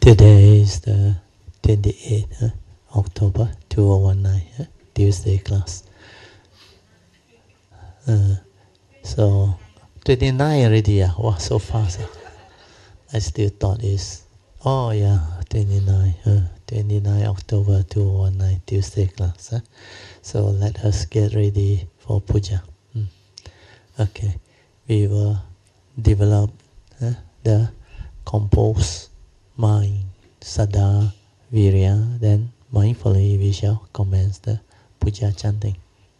Today is the 28th October 2019 Tuesday class. So 29 already. Wow, so fast. I still thought it's 29 October 2019 Tuesday class. So let us get ready for puja. Okay, we will develop the composed mind, Saddha, Virya. Then mindfully we shall commence the puja chanting.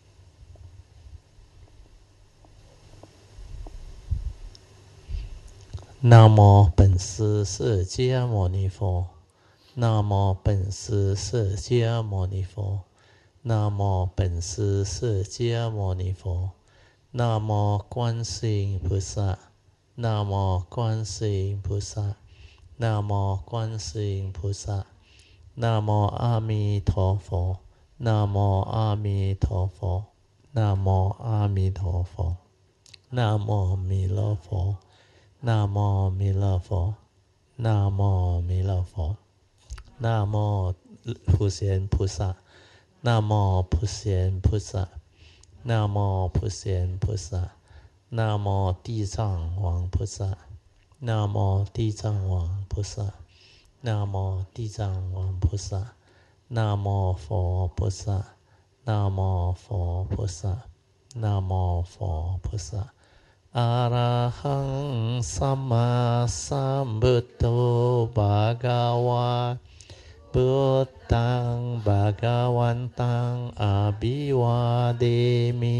Namo 本师释迦牟尼佛，南无本师释迦牟尼佛，南无本师释迦牟尼佛，南无观世音菩萨，南无观世音菩萨，南无观世音菩萨，南无阿弥陀佛，南无阿弥陀佛，南无阿弥陀佛，南无弥勒佛。南无弥勒佛，南无弥勒佛，南无普贤菩萨，南无普贤菩萨，南无普贤菩萨，南无地藏王菩萨，南无地藏王菩萨，南无地藏王菩萨，南无佛菩萨，南无佛菩萨，南无佛菩萨。อะระหังสัมมาสัมพุทโธภะคะวะพุทธังภะคะวันตังอะภิวาเทมิ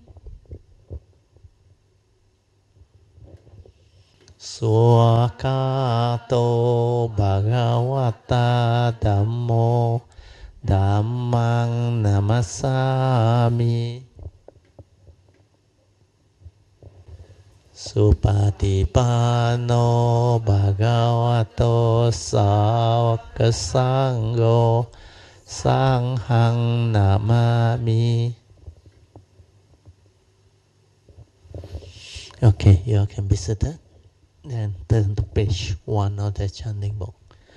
สุขโตภะคะวะตาธัมโมธัมมังนะมัสสามิสุปฏิปันโนภะคะวะโตสาวกสังโฆสังฆังนะมามิ Okay, you all can be seated and turn to page 1 of the chanting book.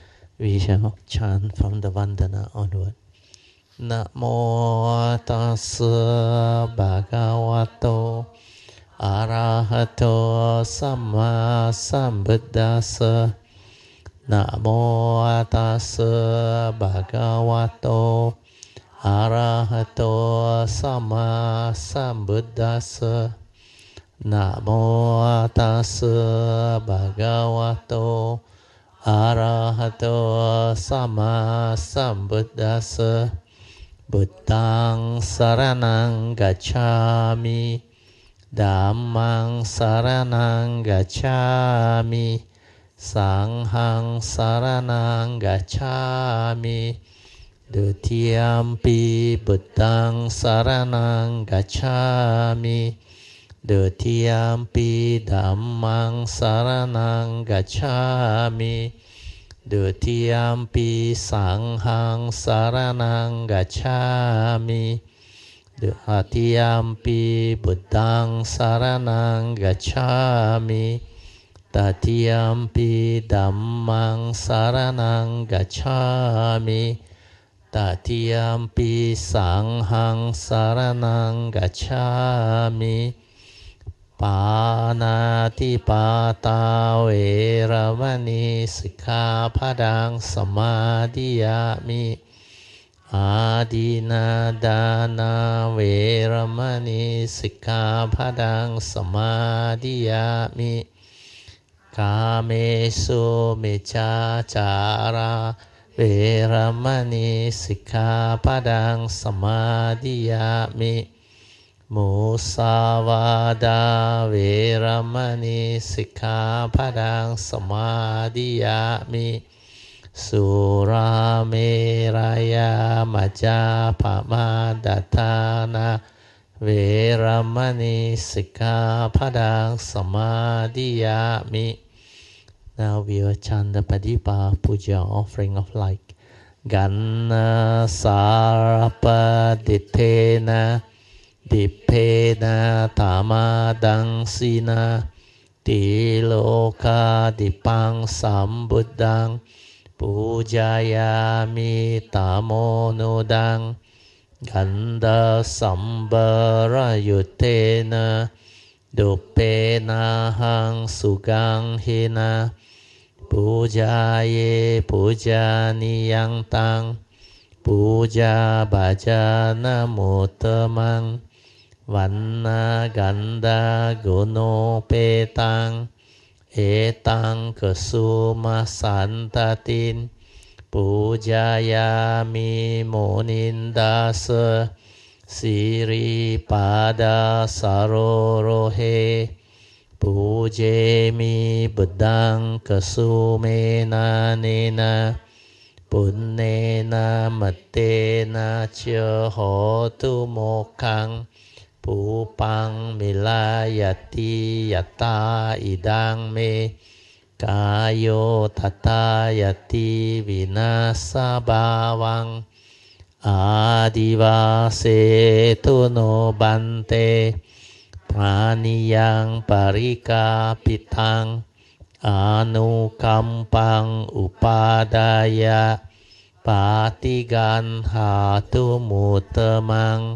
We shall chant from the Vandana onward. นะโมตัสสะภะคะวะโตอะระหะโตสัมมาสัมพุทธัสสะนะโมตัสสะภะคะวะโตอะระหะโตสัมมาสัมพุทธัสสะนะโมตัสสะภะคะวะโตอะระหะโตสัมมาสัมพุทธัสสะพุทธังสรณังกัจฉามิธัมมังสรณังกัจฉามิสังฆังสรณังกัจฉามิดุติยัมปิพุทธังสรณังกัจฉามิดุติยัมปิธัมมังสรณังกัจฉามิดุติยัมปิสังฆังสรณังกัจฉามิดุติยัมปิพุทธังสรณังกัจฉามิตติยัมปิธัมมังสรณังกัจฉามิตติยัมปิสังฆังสรณังกัจฉามิปานาติปาตาเวรมณีสิกขาปดังสมาธิยามิอาดินาดานาเวรมณีสิกขาปดังสมาธิยามิกาเมสุมิจฉาจาราเวรมณีสิกขาปดังสมาธิยามิมุสาวาดาเวรมณีสิกขาปดังสมาธิยามิสุราเมรยามัจจาปมาดัฏฐานาเวรมณีสิกขาปดังสมาธิยามิ Now we will chant the Padipa Puja offering of light. Ganna sarapa ditena dipena tamadang sina tiloka dipang sambuddhang Pujayami tamonudang Ganda sambara yutena Dupena hang sugang hina Pujaye pujaniyang tang Puja bhajana mutamang Vanna ganda guno petang Etang kesuma santatin Pujayami monindasa Siri pada sarorohe Pujemi bedang kesumena nena Punnena matena cha hotu mokkang Pupang milayati yata idang me Kayo tatayati vinasa bhavang Adivase tuno bante Praniyang parikapitang Anukampang upadaya Patigan hatu mutamang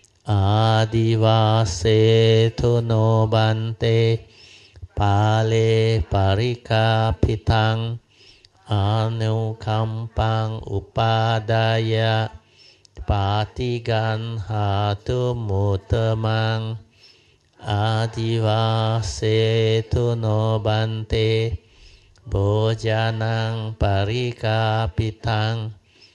Adivase tuno bante Pale parikapitang Anukampang upadaya Patigan hatu mutamang Adivase tuno bante Bojanang parikapitang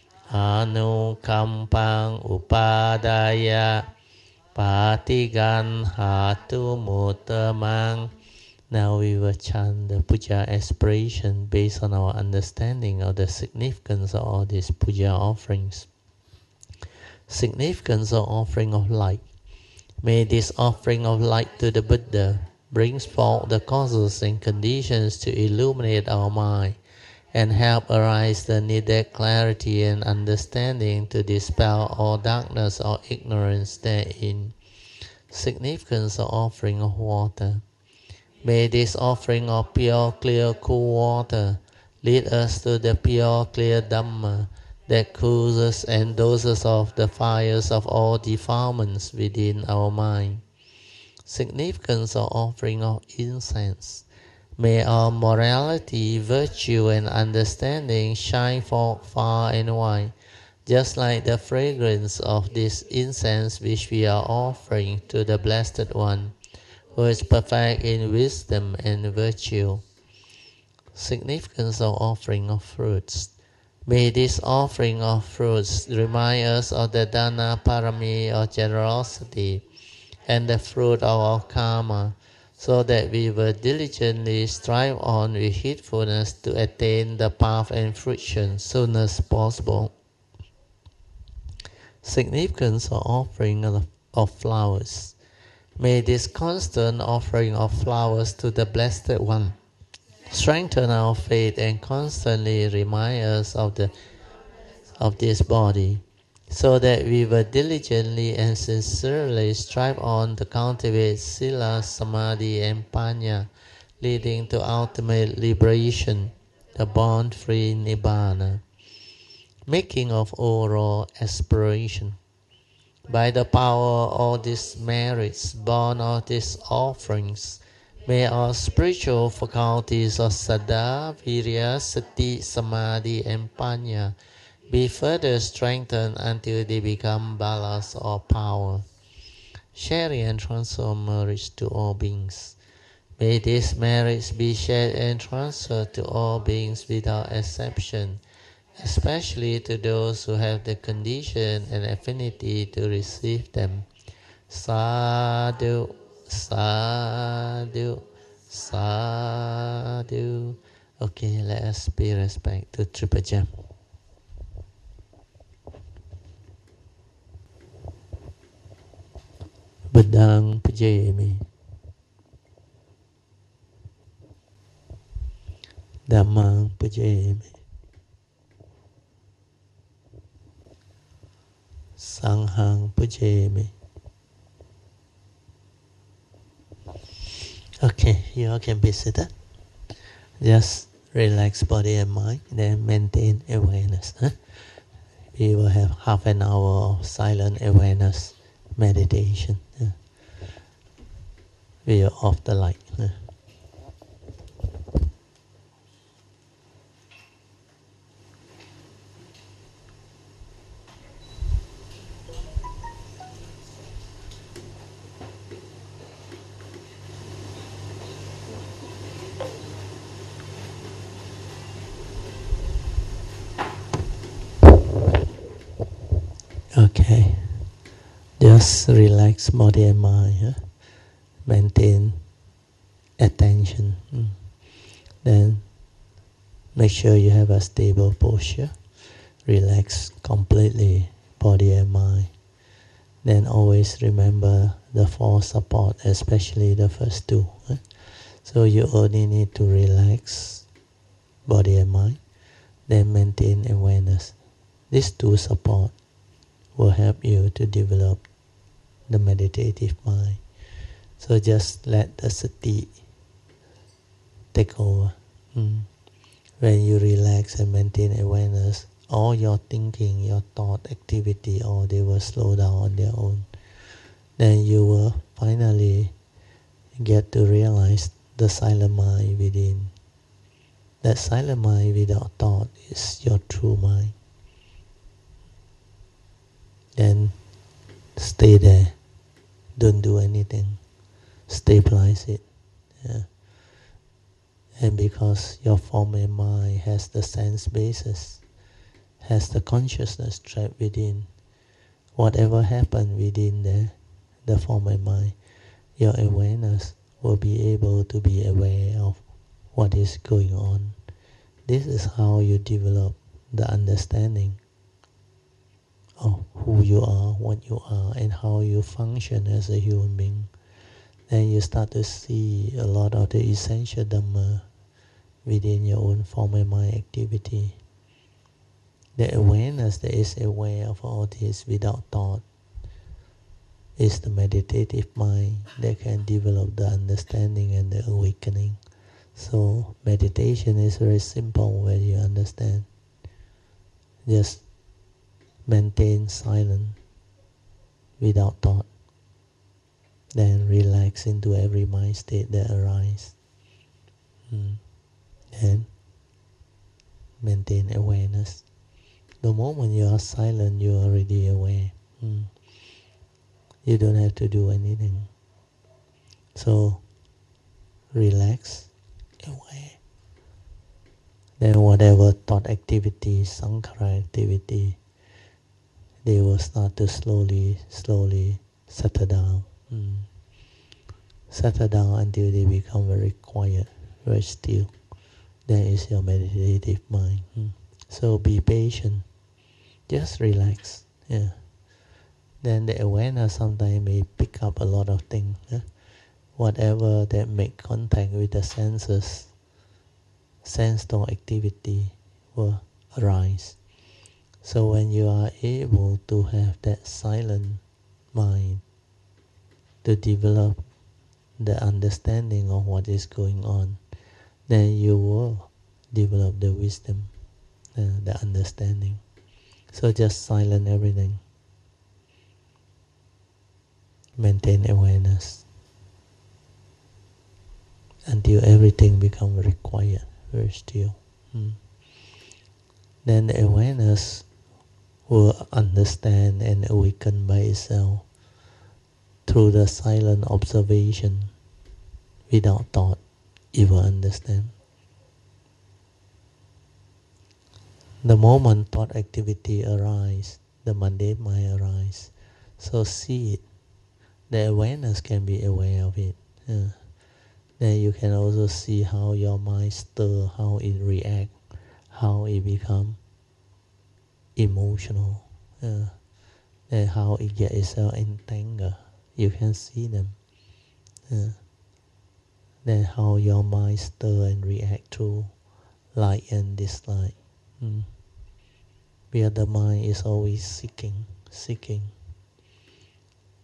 Anukampang upadaya Patigan hatu mutamang. Now we will chant the puja aspiration based on our understanding of the significance of all these puja offerings. Significance of offering of light. May this offering of light to the Buddha brings forth the causes and conditions to illuminate our mind and help arise the needed clarity and understanding to dispel all darkness or ignorance therein. Significance of offering of water. May this offering of pure, clear, cool water lead us to the pure, clear Dhamma that cools and doses off the fires of all defilements within our mind. Significance of offering of incense. May our morality, virtue, and understanding shine forth far and wide, just like the fragrance of this incense which we are offering to the Blessed One, who is perfect in wisdom and virtue. Significance of offering of fruits. May this offering of fruits remind us of the Dana Parami of generosity and the fruit of our karma, so that we will diligently strive on with heedfulness to attain the path and fruition soon as possible. Significance of offering of flowers. May this constant offering of flowers to the Blessed One strengthen our faith and constantly remind us of this body, so that we will diligently and sincerely strive on to cultivate Sila, Samadhi, and Panya, leading to ultimate liberation, the bond-free Nibbana. Making of oral aspiration. By the power of all these merits born of these offerings, may our spiritual faculties of Saddha, Virya, Sati, Samadhi, and Panya be further strengthened until they become balas or power. Sharing and transfer merits to all beings. May these merits be shared and transferred to all beings without exception, especially to those who have the condition and affinity to receive them. Sadhu, sadhu, sadhu. Okay, let us pay respect to Triple Gem. Buddhang pujayami. Dhammang pujayami. Sanghang pujayami. Okay, you all can be seated. Just relax body and mind, then maintain awareness. We will have half an hour of silent awareness meditation. We will off the light. Okay, just relax body and mind. Maintain attention. Then make sure you have a stable posture. Relax completely body and mind. Then always remember the four support, especially the first two. So you only need to relax body and mind, then maintain awareness. These two support will help you to develop the meditative mind. So just let the sati take over. When you relax and maintain awareness, all your thinking, your thought activity, all they will slow down on their own. Then you will finally get to realize the silent mind within. That silent mind without thought is your true mind. Then stay there. Don't do anything. Stabilize it. And because your form and mind has the sense basis, has the consciousness trapped within, whatever happens within there, the form and mind, your awareness will be able to be aware of what is going on. This is how you develop the understanding of who you are, what you are, and how you function as a human being. Then you start to see a lot of the essential Dhamma within your own form and mind activity. The awareness that is aware of all this without thought is the meditative mind that can develop the understanding and the awakening. So meditation is very simple when you understand. Just maintain silence without thought. Then relax into every mind state that arises. And maintain awareness. The moment you are silent, you are already aware. You don't have to do anything. So relax, aware. Then whatever thought activity, sankhara activity, they will start to slowly settle down. Settle down until they become very quiet, very still. That is your meditative mind. So be patient. Just relax. Then the awareness sometimes may pick up a lot of things. Whatever that make contact with the senses, sense thought activity will arise. So when you are able to have that silent mind to develop the understanding of what is going on, then you will develop the wisdom, the understanding. So just silence everything. Maintain awareness until everything becomes very quiet, very still. Then the awareness will understand and awaken by itself through the silent observation. Without thought, it will understand. The moment thought activity arises, the mundane mind arises. So see it. The awareness can be aware of it. Then you can also see how your mind stirs, how it reacts, how it becomes emotional, and how it gets itself entangled. You can see them. Then how your mind stirs and reacts to like and dislike. Where the mind is always seeking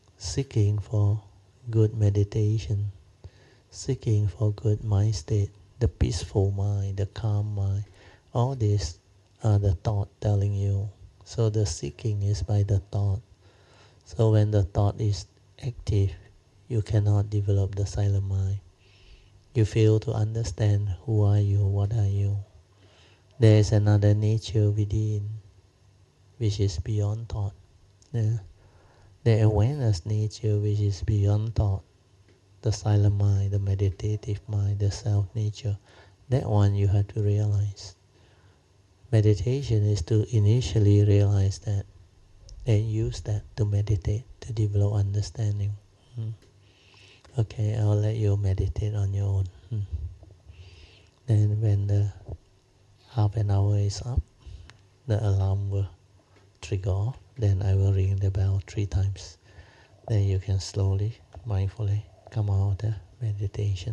for good meditation, seeking for good mind state, the peaceful mind, the calm mind. All these are the thought telling you. So the seeking is by the thought. So when the thought is active, you cannot develop the silent mind. You fail to understand who are you, what are you. There is another nature within, which is beyond thought. Yeah. The awareness nature which is beyond thought, the silent mind, the meditative mind, the self nature, that one you have to realize. Meditation is to initially realize that and use that to meditate, to develop understanding. Okay, I'll let you meditate on your own. Then when the half an hour is up, the alarm will trigger off. Then I will ring the bell 3 times. Then you can slowly, mindfully come out of the meditation.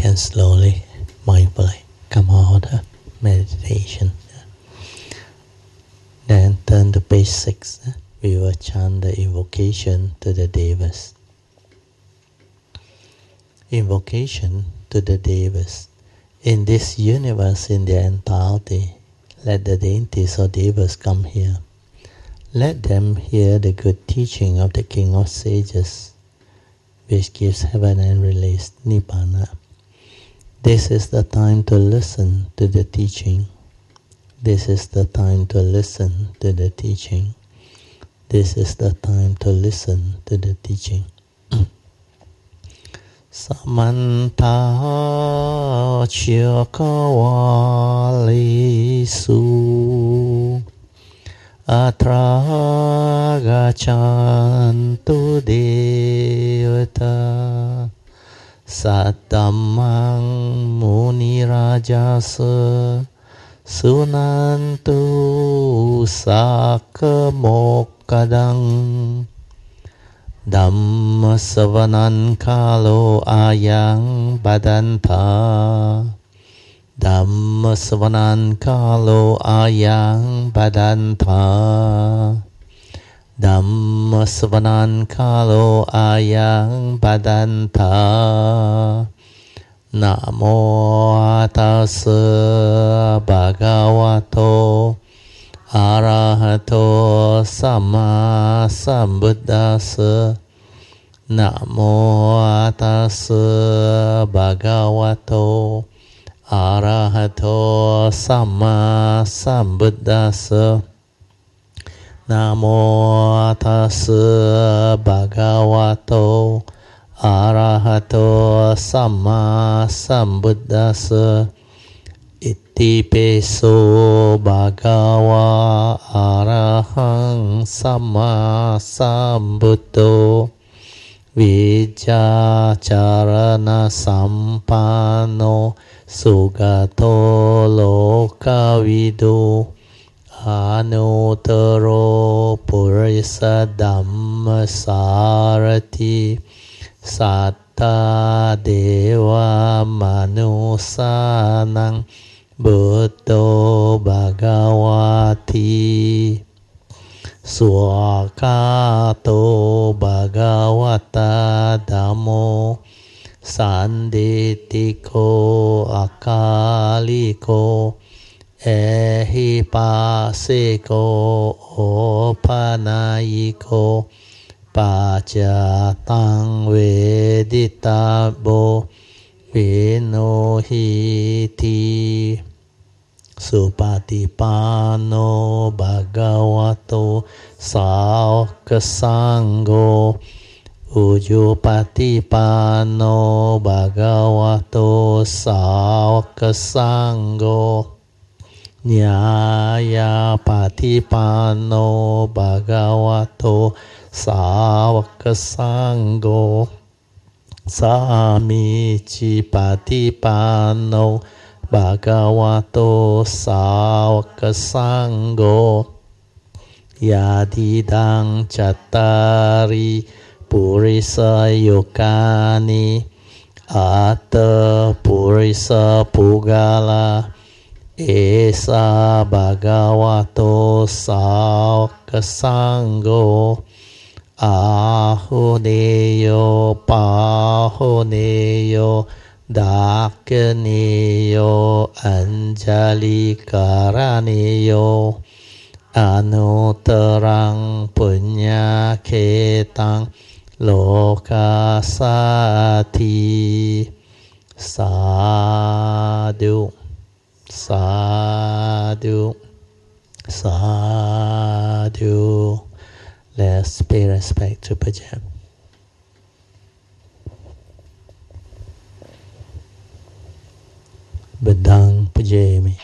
can slowly, mindfully come out of meditation. Then turn to page 6. We will chant the invocation to the Devas. Invocation to the Devas. In this universe, in their entirety, let the deities or Devas come here. Let them hear the good teaching of the King of Sages, which gives heaven and release Nibbana. This is the time to listen to the teaching. This is the time to listen to the teaching. This is the time to listen to the teaching. Samanta Chakawalisu Atra Gachantu Devata Saddhammang Munirajasa Sunantu Sakamokkadang Dhamma Savanan Kalo Ayang Badanta Dhamma Savanan Kalo Ayang Badanta Dhamma Savanan Kalo Ayang Badanta Namo Tassa Bhagavato Arahato Sama Sambuddhassa Namo Tassa Bhagavato Arahato Sama Sambuddhassa Namo Tassa Bhagavato Arahato Sama Sambuddhassa Iti peso bhagava arahang sama sambuddho Vijacharana sampano sugato lokavidu Anuttaro purisa dhamma sarati Satta deva manusanang Buddho Bhagavati Swakato Bhagavata Dhammo Sanditiko Akaliko Ehipasiko Opanayiko Pacatang Veditabo Vinohiti Supatipano Bhagavato Saukasangho Ujupatipano Bhagavato Saukasangho Nyaya Patipano Bhagavato Saukasangho Samici Patipano Bhagavato Saukasangho Yadidang Chattari Purisa Yokani Atta Purisa Pugala Esa Bhagavato Saukasangho Ahoneyo Pahoneyo Dakaniyo Anjali Karaneyo Anuttarang Punya Ketang Lokasati Sadhu Sadhu Sadhu. Let's pay respect to Pajam. Bedang Pujami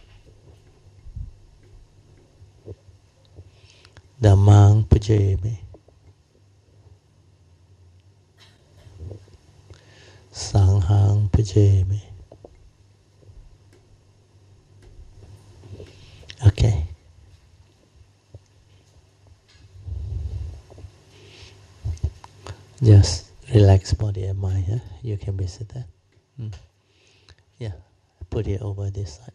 Dhammang Pujami Sanghang Pujami. Okay. Just relax body and mind. You can visit that. Yeah, put it over this side.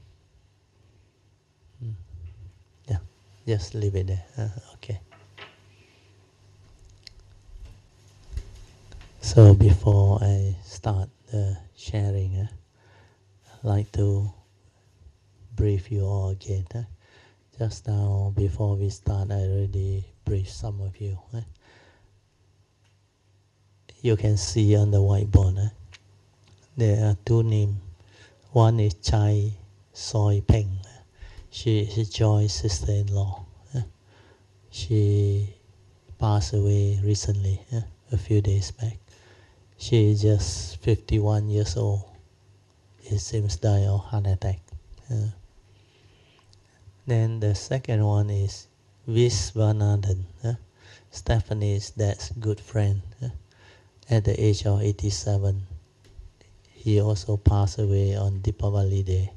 Yeah, just leave it there. Okay. So before I start the sharing, I'd like to brief you all again. Just now, before we start, I already briefed some of you. You can see on the whiteboard, there are two names. One is Chai Soi Peng. She is Joy's sister-in-law. She passed away recently, a few days back. She is just 51 years old. It seems died of heart attack. Then the second one is Viswanathan. Stephanie's dad's good friend. At the age of 87, he also passed away on Deepavali Day.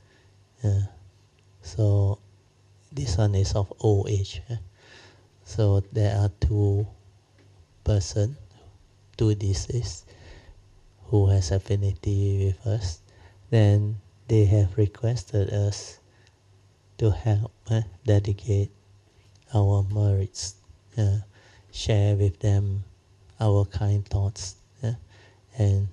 So this one is of old age. So there are two persons, two deceased, who has affinity with us. Then they have requested us to help dedicate our merits, share with them our kind thoughts, and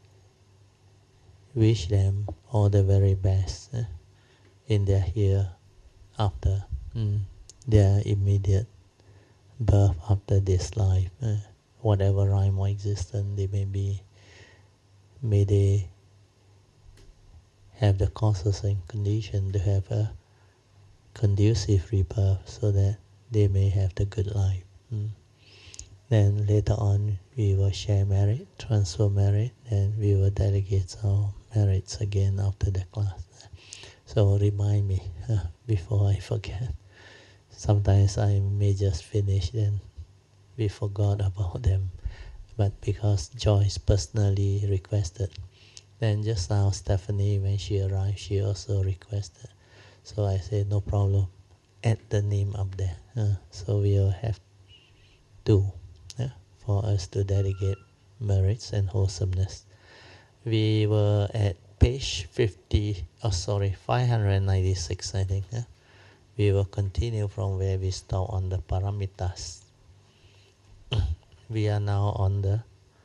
wish them all the very best in their hereafter, their immediate birth after this life, whatever rhyme or existence they may be. May they have the causes and condition to have a conducive rebirth so that they may have the good life. Then later on we will share merit, transfer merit, and we will dedicate our merits again after the class. So remind me before I forget. Sometimes I may just finish and we forgot about them. But because Joyce personally requested, then just now Stephanie, when she arrived, she also requested. So I said, no problem, add the name up there. So we will have two for us to dedicate merits and wholesomeness. We were at page 596, I think. We will continue from where we stopped on the paramitas. We are now on the,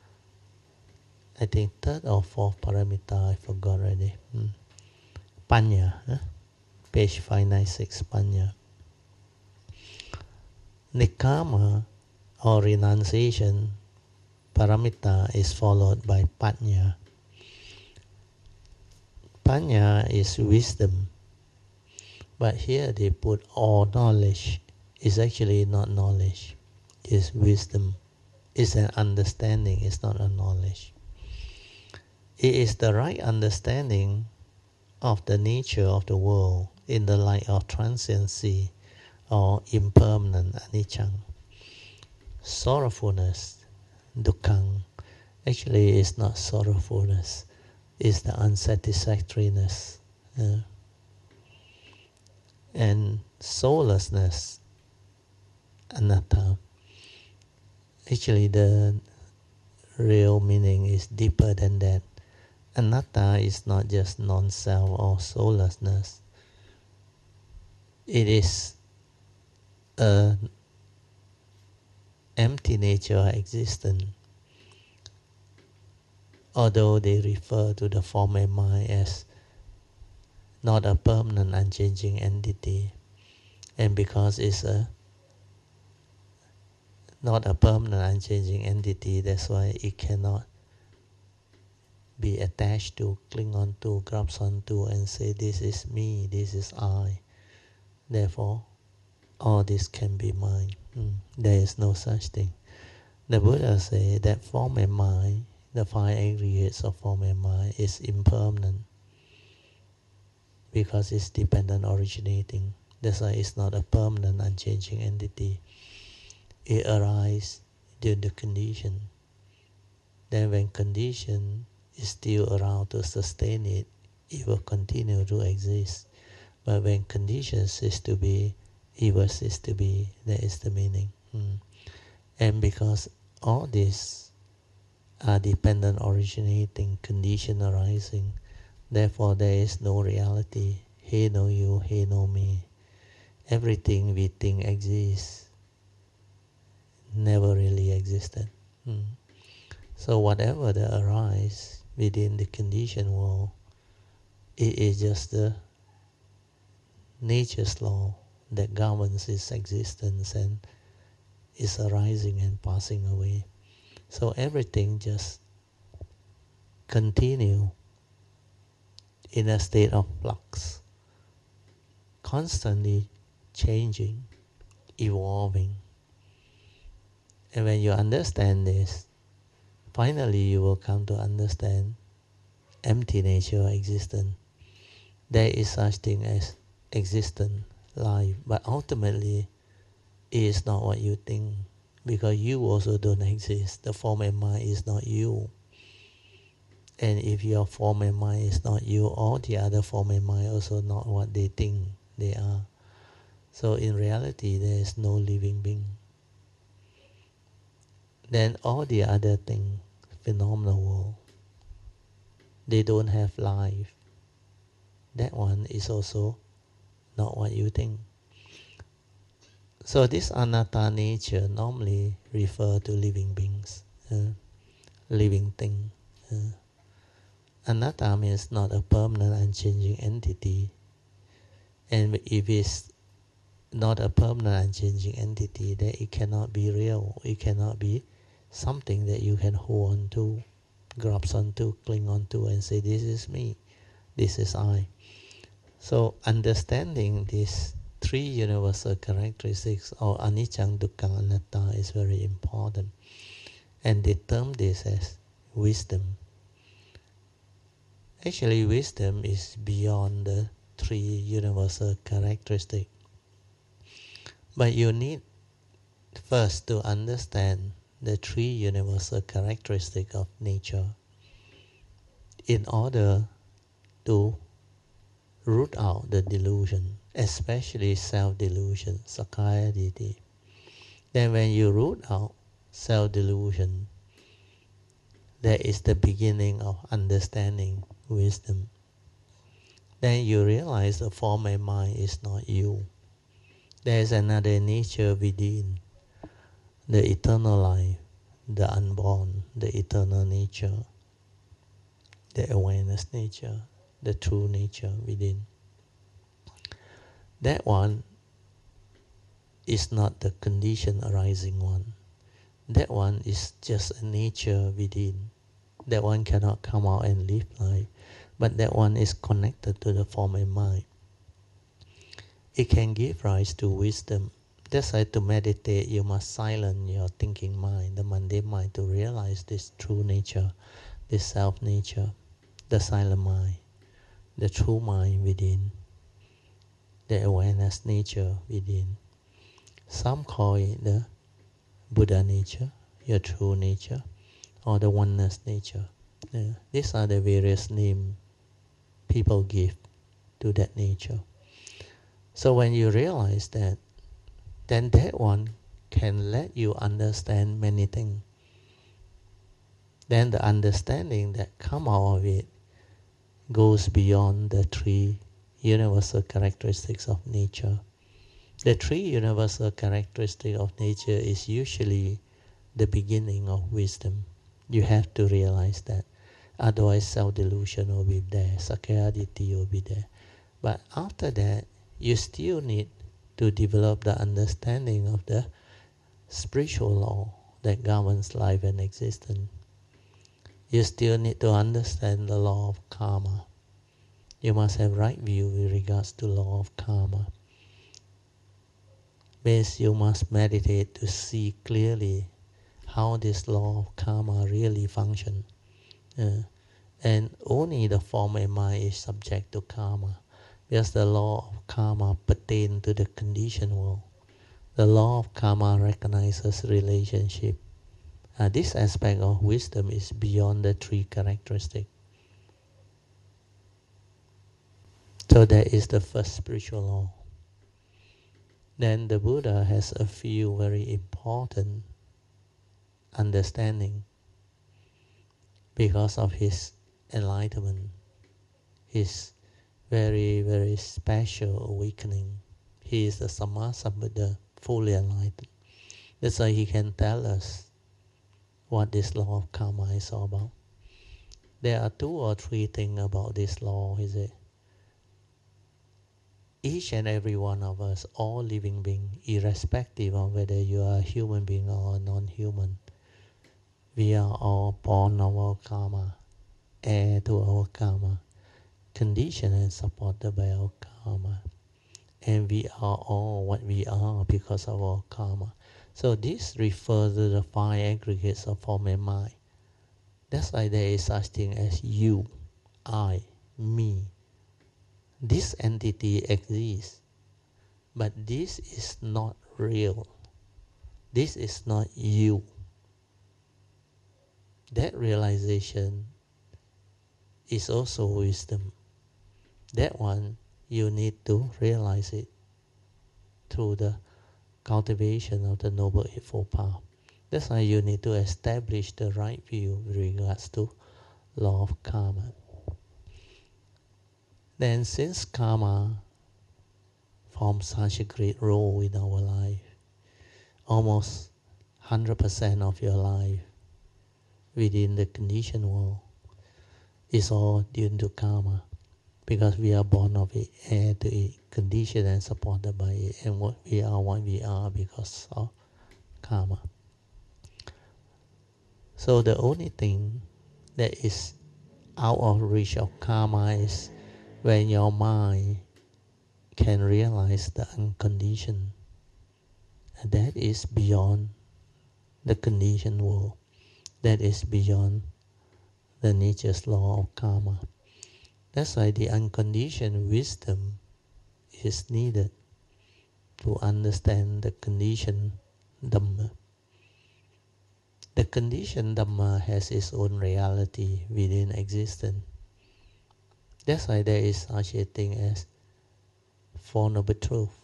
I think, third or fourth paramita, I forgot already. Panya, page 596, Panya. Nikama, or renunciation, paramita, is followed by Panya. Panya is wisdom, but here they put all knowledge. It's actually not knowledge, it's wisdom. It's an understanding, it's not a knowledge. It is the right understanding of the nature of the world in the light of transiency or impermanent anicca. Sorrowfulness, dukkha, actually is not sorrowfulness, it's the unsatisfactoriness. And soullessness, anatta. Actually, the real meaning is deeper than that. Anatta is not just non-self or soullessness. It is an empty nature of existence. Although they refer to the form and mind as not a permanent, unchanging entity, and because it's not a permanent, unchanging entity, that's why it cannot be attached to, cling on to, grasp on to, and say, this is me, this is I. Therefore, all this can be mine. There is no such thing. The Buddha said that form and mind, the five aggregates of form and mind, is impermanent because it's dependent originating. That's why it's not a permanent, unchanging entity. It arises due to condition. Then when condition is still around to sustain it, it will continue to exist. But when condition cease to be, it will cease to be. That is the meaning. And because all these are dependent originating, condition arising, Therefore, there is no reality. He know you, he know me. Everything we think exists never really existed. So whatever that arises within the conditioned world, it is just the nature's law that governs its existence and is arising and passing away. So everything just continue in a state of flux, constantly changing, evolving. And when you understand this, finally you will come to understand empty nature of existence. There is such thing as existence, life, but ultimately it is not what you think, because you also don't exist. The form and mind is not you. And if your form and mind is not you, all the other form and mind also not what they think they are. So in reality, there is no living being. Then all the other things, phenomenal world, they don't have life. That one is also not what you think. So this anatta nature normally refer to living beings, living thing. Anatta means not a permanent unchanging entity. And if it's not a permanent unchanging entity, then it cannot be real. It cannot be something that you can hold on to, grasp onto, cling onto, and say, this is me, this is I. So understanding these three universal characteristics of anicca, dukkha, anatta is very important. And they term this as wisdom. Actually, wisdom is beyond the three universal characteristics. But you need first to understand the three universal characteristics of nature in order to root out the delusion, especially self-delusion, sakkaya ditthi. Then when you root out self-delusion, that is the beginning of understanding wisdom. Then you realize the form and mind is not you. There is another nature within, the eternal life, the unborn, the eternal nature, the awareness nature, the true nature within. That one is not the condition arising one. That one is just a nature within. That one cannot come out and live life, but that one is connected to the form and mind. It can give rise to wisdom. That's why to meditate, you must silence your thinking mind, the mundane mind, to realize this true nature, this self-nature, the silent mind, the true mind within, the awareness nature within. Some call it the Buddha nature, your true nature, or the oneness nature. These are the various names people give to that nature. So when you realize that, then that one can let you understand many things. Then the understanding that comes out of it goes beyond the three universal characteristics of nature. The three universal characteristics of nature is usually the beginning of wisdom. You have to realize that. Otherwise self-delusion will be there, sakkaya ditthi will be there. But after that, you still need to develop the understanding of the spiritual law that governs life and existence. You still need to understand the law of karma. You must have right view with regards to law of karma. Means you must meditate to see clearly how this law of karma really functions. And only the form and mind is subject to karma. Because the law of karma pertains to the conditioned world. The law of karma recognizes relationship. This aspect of wisdom is beyond the three characteristics. So that is the first spiritual law. Then the Buddha has a few very important understanding because of his enlightenment, his very, very special awakening. He is the Sammasambuddha, fully enlightened. That's why he can tell us what this law of karma is all about. There are 2 or 3 things about this law, is it? Each and every one of us, all living beings, irrespective of whether you are a human being or non-human, we are all born of our karma, heir to our karma, conditioned and supported by our karma. And we are all what we are because of our karma. So this refers to the 5 aggregates of form and mind. That's why there is such thing as you, I, me. This entity exists, but this is not real. This is not you. That realization is also wisdom. That one, you need to realize it through the cultivation of the Noble Eightfold Path. That's why you need to establish the right view with regards to law of karma. Then since karma forms such a great role in our life, almost 100% of your life within the conditioned world is all due to karma, because we are born of it, heir to it, conditioned and supported by it, and what we are because of karma. So the only thing that is out of reach of karma is when your mind can realize the unconditioned. And that is beyond the conditioned world. That is beyond the nature's law of karma. That's why the unconditioned wisdom is needed to understand the conditioned Dhamma. The conditioned Dhamma has its own reality within existence. That's why there is such a thing as Four Noble Truths.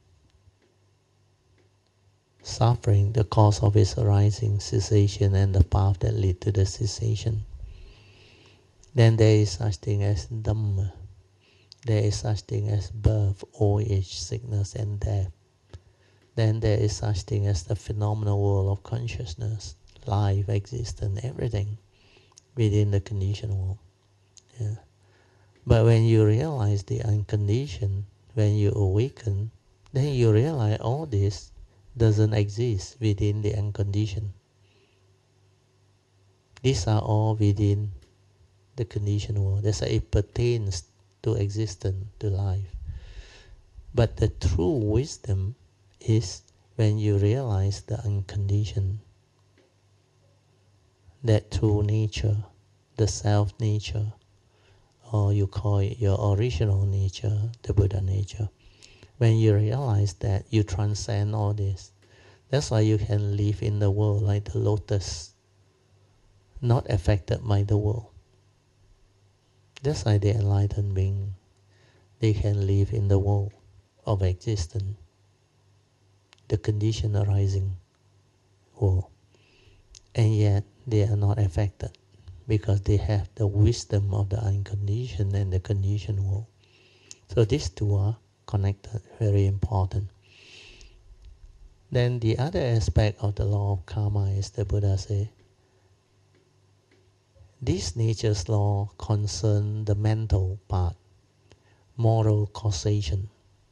Suffering, the cause of its arising, cessation, and the path that lead to the cessation. Then there is such thing as Dhamma. There is such thing as birth, old age, sickness, and death. Then there is such thing as the phenomenal world of consciousness, life, existence, everything within the conditioned world. Yeah. But when you realize the unconditioned, when you awaken, then you realize all this doesn't exist within the unconditioned. These are all within the conditioned world. That's why it pertains to existence, to life. But the true wisdom is when you realize the unconditioned, that true nature, the self nature, or you call it your original nature, the Buddha nature. When you realize that, you transcend all this. That's why you can live in the world like the lotus, not affected by the world. That's why the enlightened being, they can live in the world of existence, the condition arising world. And yet they are not affected because they have the wisdom of the unconditioned and the conditioned world. So these two are connected, very important. Then the other aspect of the law of karma is the Buddha says, this nature's law concerns the mental part, moral causation.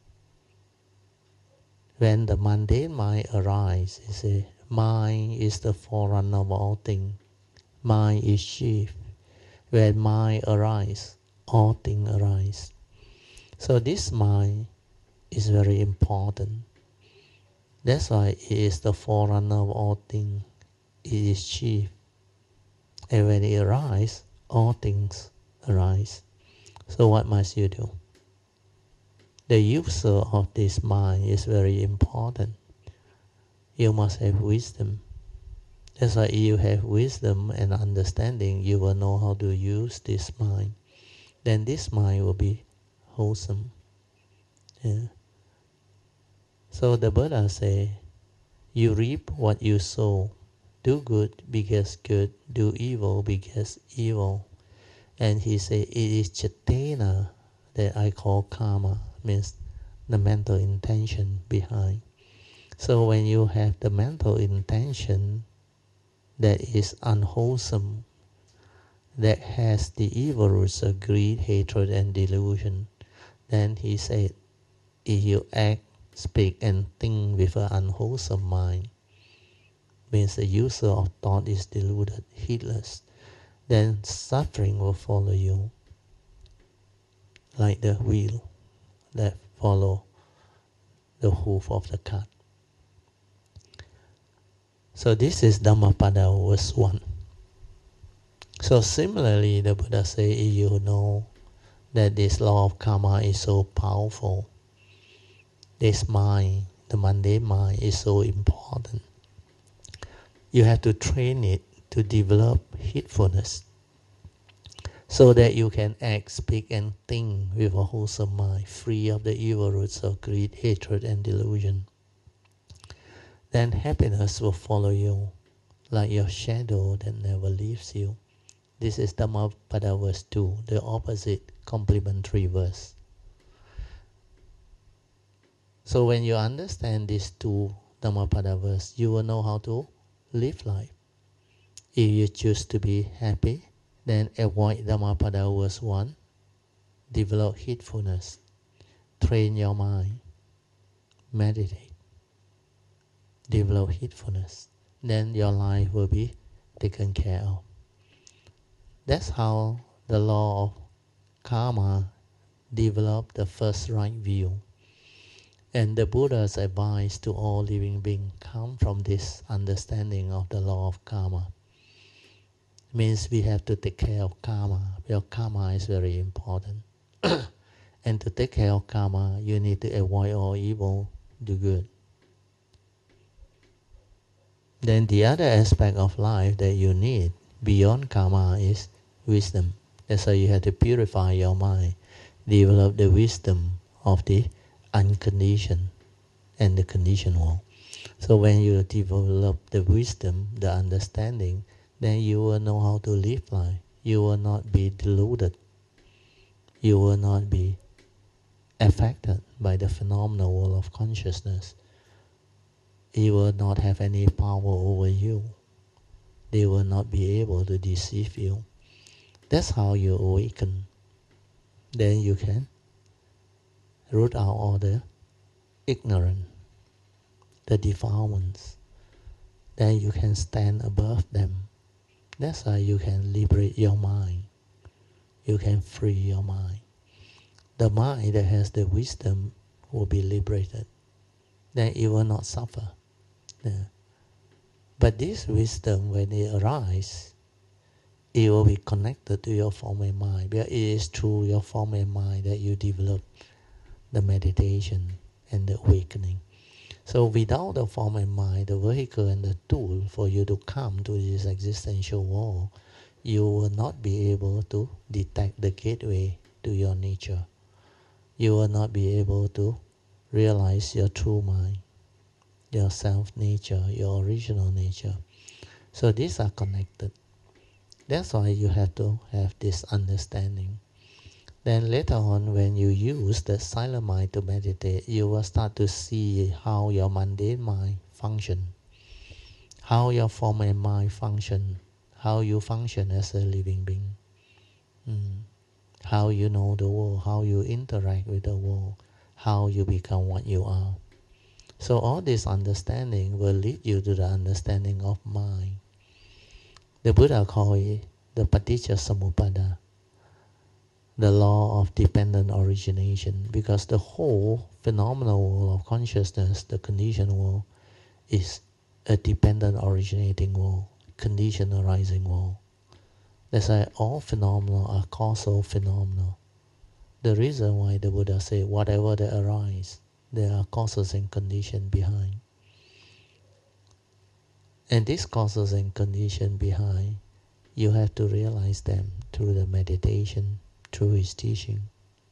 When the mundane mind arises, he says, mind is the forerunner of all things. Mind is chief. When mind arises, all things arise. So this mind is very important. That's why it is the forerunner of all things. It is chief. And when it arises, all things arise. So what must you do? The user of this mind is very important. You must have wisdom. That's why if you have wisdom and understanding, you will know how to use this mind. Then this mind will be wholesome. Yeah. So the Buddha say, you reap what you sow. Do good begets good. Do evil begets evil. And he said, it is cetana that I call karma, means the mental intention behind. So when you have the mental intention that is unwholesome, that has the evil roots of greed, hatred, and delusion, then he said, if you act, speak, and think with an unwholesome mind, means the user of thought is deluded, heedless, then suffering will follow you, like the wheel that follow the hoof of the cart. So this is Dhammapada verse 1. So similarly, the Buddha say, if you know that this law of karma is so powerful, this mind, the mundane mind, is so important, you have to train it to develop heedfulness, so that you can act, speak, and think with a wholesome mind, free of the evil roots of greed, hatred, and delusion. Then happiness will follow you, like your shadow that never leaves you. This is Dhammapada verse 2, the opposite complementary verse. So when you understand these two Dhammapada verse, you will know how to live life. If you choose to be happy, then avoid Dhammapada verse 1, develop heedfulness, train your mind, meditate, develop heedfulness, then your life will be taken care of. That's how the law of karma developed the first right view. And the Buddha's advice to all living beings come from this understanding of the law of karma. Means we have to take care of karma, because karma is very important. And to take care of karma, you need to avoid all evil, do good. Then the other aspect of life that you need beyond karma is wisdom. That's why you have to purify your mind, develop the wisdom of the unconditioned and the conditioned world. So when you develop the wisdom, the understanding, then you will know how to live life. You will not be deluded. You will not be affected by the phenomenal world of consciousness. It will not have any power over you. They will not be able to deceive you. That's how you awaken. Then you can root out all the ignorance, the defilements. Then you can stand above them. That's how you can liberate your mind. You can free your mind. The mind that has the wisdom will be liberated. Then it will not suffer. Yeah. But this wisdom, when it arises, it will be connected to your form and mind. Because it is through your form and mind that you develop the meditation and the awakening. So without the form and mind, the vehicle and the tool for you to come to this existential world, you will not be able to detect the gateway to your nature. You will not be able to realize your true mind, your self-nature, your original nature. So these are connected. That's why you have to have this understanding. Then later on, when you use the silent mind to meditate, you will start to see how your mundane mind functions, how your form and mind function, how you function as a living being, how you know the world, how you interact with the world, how you become what you are. So all this understanding will lead you to the understanding of mind. The Buddha called it the Paticca Samuppada, the law of dependent origination, because the whole phenomenal world of consciousness, the conditioned world, is a dependent originating world, conditioned arising world. That's why all phenomena are causal phenomena. The reason why the Buddha said whatever that arises, there are causes and conditions behind. And these causes and conditions behind, you have to realize them through the meditation, through his teaching.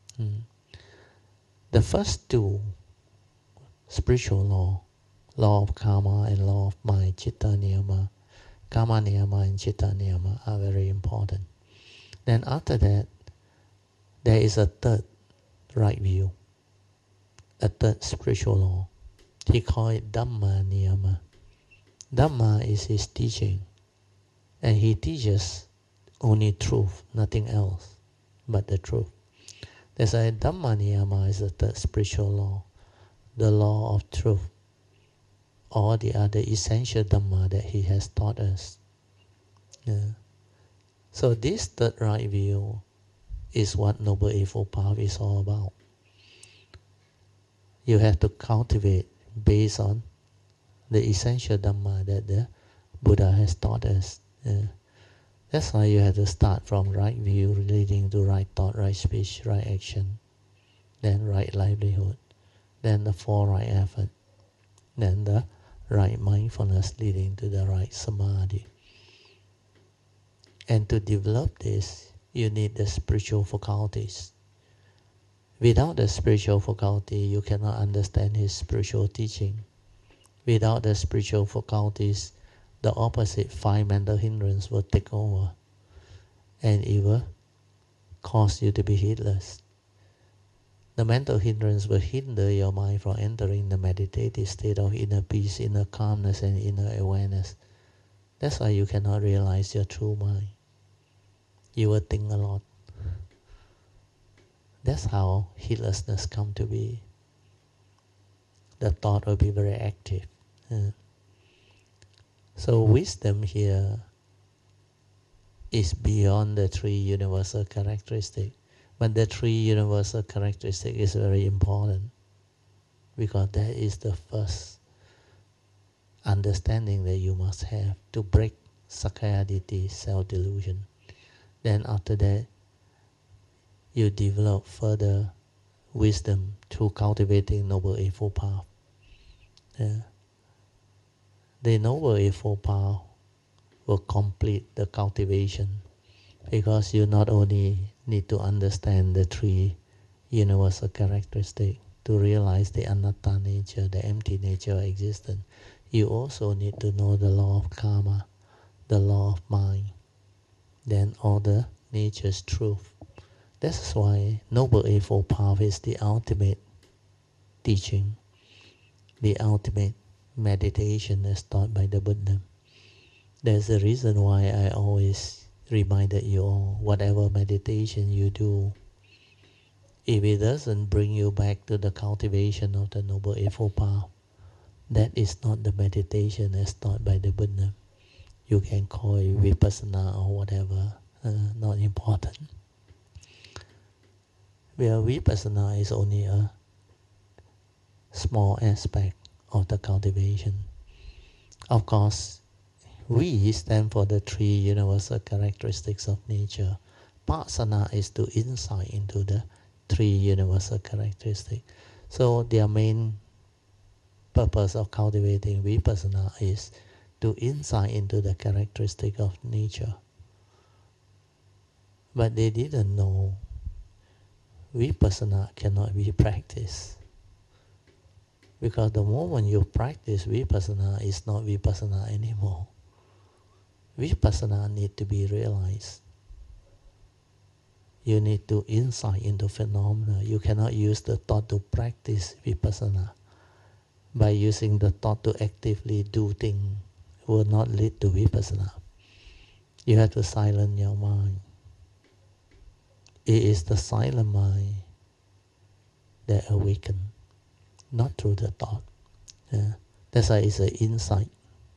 The first two, spiritual law of karma and law of mind, citta niyama, karma niyama and citta niyama, are very important. Then after that, there is a third right view, a third spiritual law. He called it Dhamma Niyama. Dhamma is his teaching, and he teaches only truth, nothing else but the truth. That's why Dhamma Niyama is the third spiritual law, the law of truth, or the other essential Dhamma that he has taught us. Yeah. So this third right view is what Noble Eightfold Path is all about. You have to cultivate based on the essential Dhamma that the Buddha has taught us. Yeah. That's why you have to start from right view leading to right thought, right speech, right action, then right livelihood, then the four right effort, then the right mindfulness leading to the right samadhi. And to develop this, you need the spiritual faculties. Without the spiritual faculty, you cannot understand his spiritual teaching. Without the spiritual faculties, the opposite five mental hindrances will take over, and it will cause you to be heedless. The mental hindrance will hinder your mind from entering the meditative state of inner peace, inner calmness, and inner awareness. That's why you cannot realize your true mind. You will think a lot. That's how heedlessness come to be. The thought will be very active. So wisdom here is beyond the three universal characteristics. But the three universal characteristics is very important, because that is the first understanding that you must have to break Sakkayaditthi, self-delusion. Then after that, you develop further wisdom through cultivating Noble Eightfold Path. Yeah. The Noble Eightfold Path will complete the cultivation, because you not only need to understand the three universal characteristics to realize the anatta nature, the empty nature of existence, you also need to know the law of karma, the law of mind, then all the nature's truth. That's why Noble Eightfold Path is the ultimate teaching, the ultimate meditation as taught by the Buddha. There's a reason why I always reminded you all, whatever meditation you do, if it doesn't bring you back to the cultivation of the Noble Eightfold Path, that is not the meditation as taught by the Buddha. You can call it vipassana or whatever, not important. Well, vipassana is only a small aspect of the cultivation. Of course, we stand for the three universal characteristics of nature. Pasana is to insight into the three universal characteristics. So their main purpose of cultivating vipassana is to insight into the characteristic of nature. But they didn't know vipassana cannot be practiced. Because the moment you practice vipassana, it's not vipassana anymore. Vipassana need to be realized. You need to insight into phenomena. You cannot use the thought to practice vipassana. By using the thought to actively do things will not lead to vipassana. You have to silence your mind. It is the silent mind that awakens, not through the thought. Yeah. That's why it's an insight.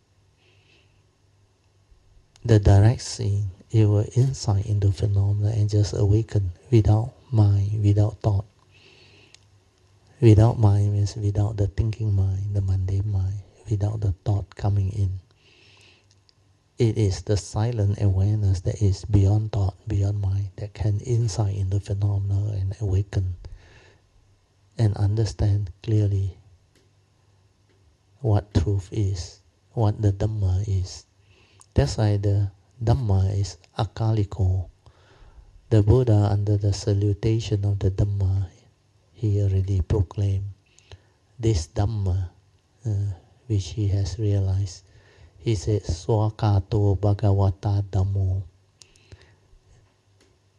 The direct seeing, it will insight into phenomena and just awaken without mind, without thought. Without mind means without the thinking mind, the mundane mind, without the thought coming in. It is the silent awareness that is beyond thought, beyond mind, that can insight into phenomena and awaken and understand clearly what truth is, what the Dhamma is. That's why the Dhamma is akaliko. The Buddha, under the salutation of the Dhamma, he already proclaimed this Dhamma, which he has realized. He said, Swakato Bhagavata Dhammo.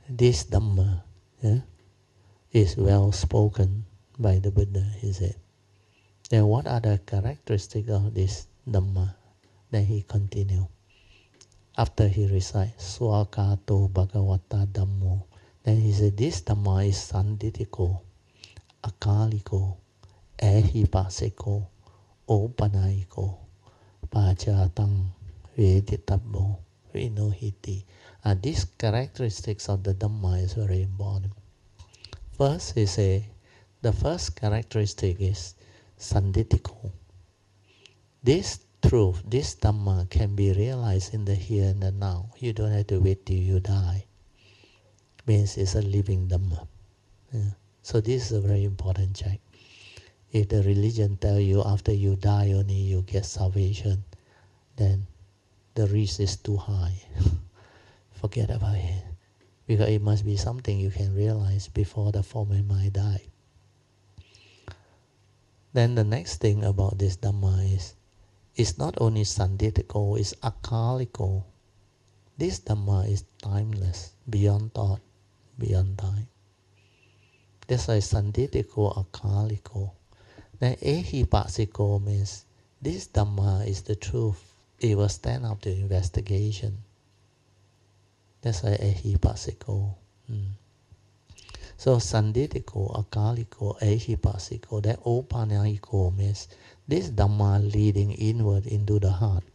this Dhamma, yeah, is well spoken by the Buddha, he said. Then what are the characteristics of this Dhamma? Then he continued. After he recites Swakato Bhagavata Dhammo, then he said, this Dhamma is Sanditiko, Akaliko, Ehipasiko, Opanaiko, Pachatang, Veditabbo, Vinohiti. And these characteristics of the Dhamma is very important. First, he said, the first characteristic is Sanditiko. This truth, this Dhamma can be realized in the here and the now. You don't have to wait till you die. Means it's a living Dhamma. Yeah. So this is a very important check. If the religion tell you after you die only you get salvation, then the risk is too high. Forget about it. Because it must be something you can realize before the former mind die. Then the next thing about this Dhamma is, it's not only Sanditiko, it's Akaliko. This Dhamma is timeless, beyond thought, beyond time. That's why Sanditiko, Akaliko. Then Ehipasiko means this Dhamma is the truth. It will stand up to investigation. That's why Ehipasiko. So Sanditiko, Akaliko, Ehipasiko, that Opanaiko means this Dhamma leading inward into the heart.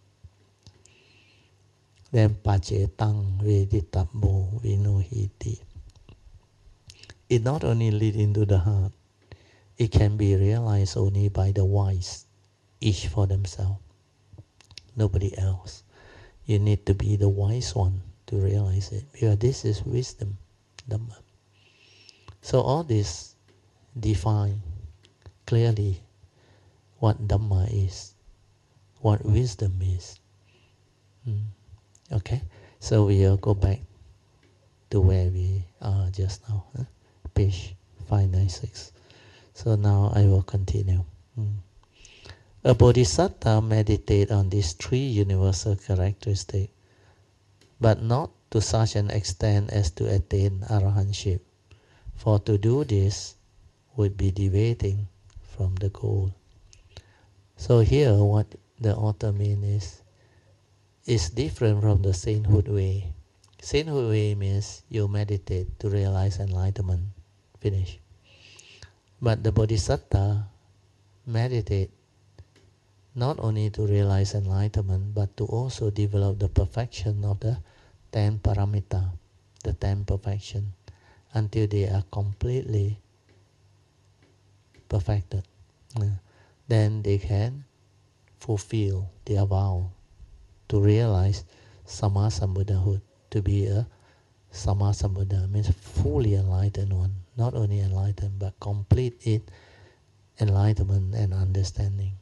Then Pacetang Veditabbo Vinohiti. It not only leads into the heart, it can be realized only by the wise, each for themselves, nobody else. You need to be the wise one to realize it, because this is wisdom, Dhamma. So all this define clearly what Dhamma is, what wisdom is. Okay, so we'll go back to where we are just now, page 596. So now I will continue. A bodhisattva meditate on these three universal characteristics, but not to such an extent as to attain arahantship. For to do this would be deviating from the goal. So here what the author means is different from the sainthood way. Sainthood way means you meditate to realize enlightenment. Finish. But the bodhisattva meditate not only to realize enlightenment, but to also develop the perfection of the 10 paramita, the 10 perfection, until they are completely perfected. Then they can fulfill their vow to realize Sammasambuddhahood, to be a Sammasambuddha, means fully enlightened one. Not only enlightened, but complete it, enlightenment and understanding.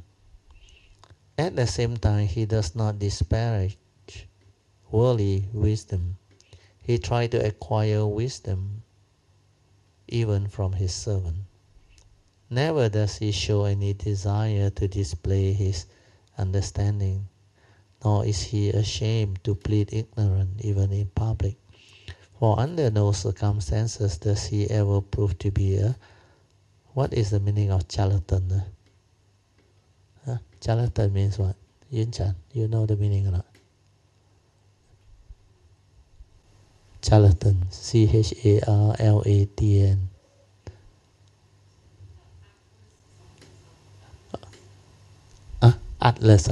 At the same time, he does not disparage worldly wisdom. He tries to acquire wisdom even from his servant. Never does he show any desire to display his understanding, nor is he ashamed to plead ignorance even in public. For under no circumstances does he ever prove to be a... What is the meaning of charlatan? Charlatan means what? Yun Chan, you know the meaning or not? Charlatan, C-H-A-R-L-A-T-N. Artless.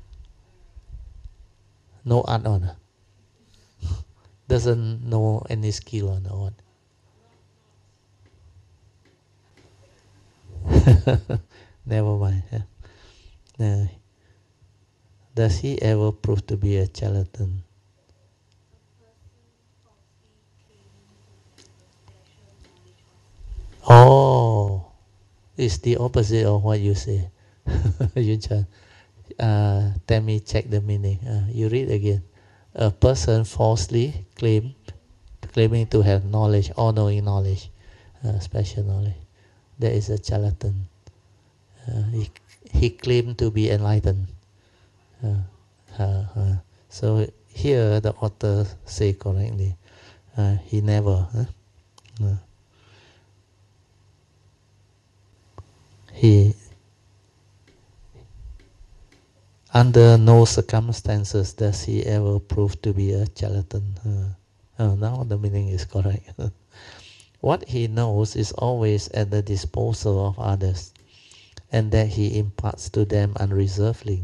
No art on. Doesn't know any skill on or what? Never mind. Does he ever prove to be a charlatan? Oh, it's the opposite of what you say. Yun-chan. Tell me, check the meaning. You read again. A person falsely claiming to have knowledge, all-knowing knowledge, special knowledge. That is a charlatan. He claimed to be enlightened. So here the author say correctly, He never. He under no circumstances does he ever prove to be a charlatan. Now the meaning is correct. What he knows is always at the disposal of others, and that he imparts to them unreservedly.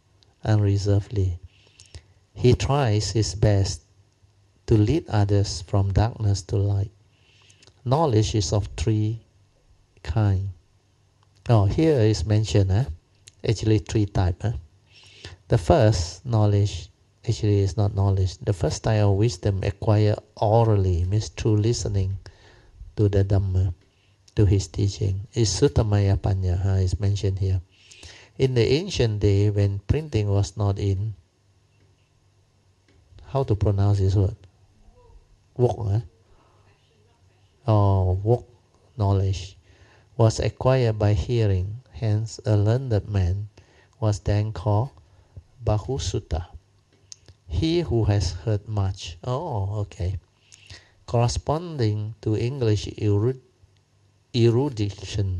He tries his best to lead others from darkness to light. Knowledge is of three kinds. Here is mentioned, actually three types. The first knowledge actually is not knowledge. The first type of wisdom acquired orally, means through listening to the Dhamma, to his teaching, is Suttamaya Panya, is mentioned here. In the ancient day, when printing was not in, how to pronounce this word? Wok, wok knowledge was acquired by hearing. Hence, a learned man was then called Bahusutta. He who has heard much. Corresponding to English erudition.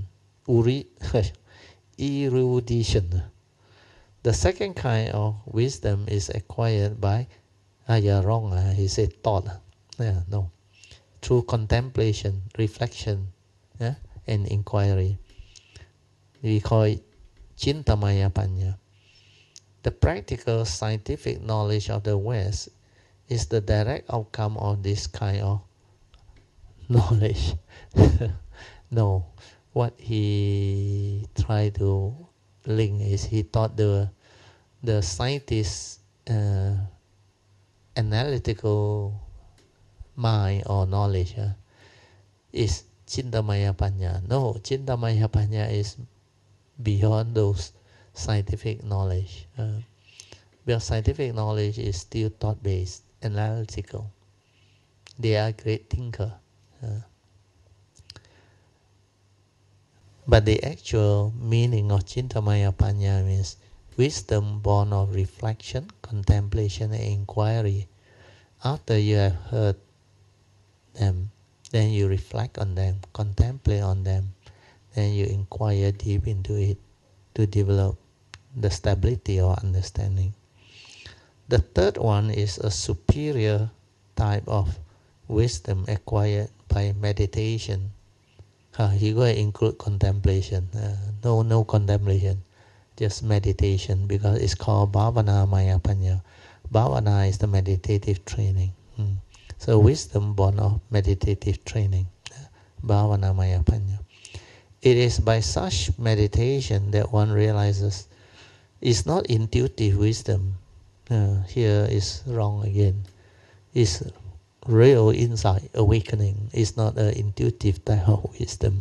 Erudition. The second kind of wisdom is acquired by, he said thought. No. Through contemplation, reflection, and inquiry. We call it Chintamaya Panya. The practical scientific knowledge of the West is the direct outcome of this kind of knowledge. No, what he tried to link is he thought the scientist's analytical mind or knowledge is Chintamaya Panya. No, Chintamaya Panya is beyond those scientific knowledge. Because scientific knowledge is still thought-based, analytical. They are great thinker. But the actual meaning of Chintamaya Panya means wisdom born of reflection, contemplation, and inquiry. After you have heard them, then you reflect on them, contemplate on them, then you inquire deep into it to develop the stability or understanding. The third one is a superior type of wisdom acquired by meditation. He going to include contemplation. No contemplation, just meditation, because it's called Bhavana Maya Panya. Bhavana is the meditative training. So wisdom born of meditative training. Bhavana Maya Panya. It is by such meditation that one realizes it's not intuitive wisdom. Here is wrong again. It's real insight, awakening. It's not an intuitive type of wisdom,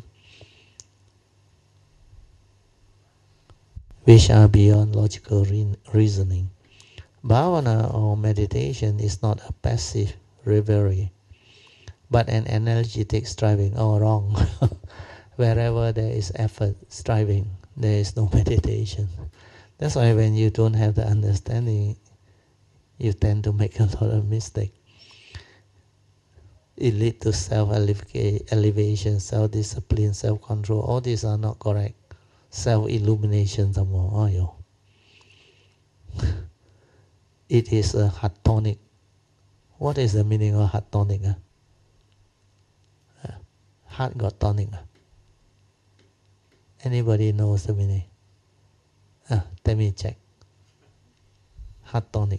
which are beyond logical reasoning. Bhavana or meditation is not a passive reverie, but an energetic striving. Wrong. Wherever there is effort, striving, there is no meditation. That's why when you don't have the understanding, you tend to make a lot of mistakes. It leads to self-elevation, self-discipline, self-control. All these are not correct. Self-illumination some more. It is a heart tonic. What is the meaning of heart tonic? Heart got tonic. Anybody knows the meaning? Let me check. Heart tonic.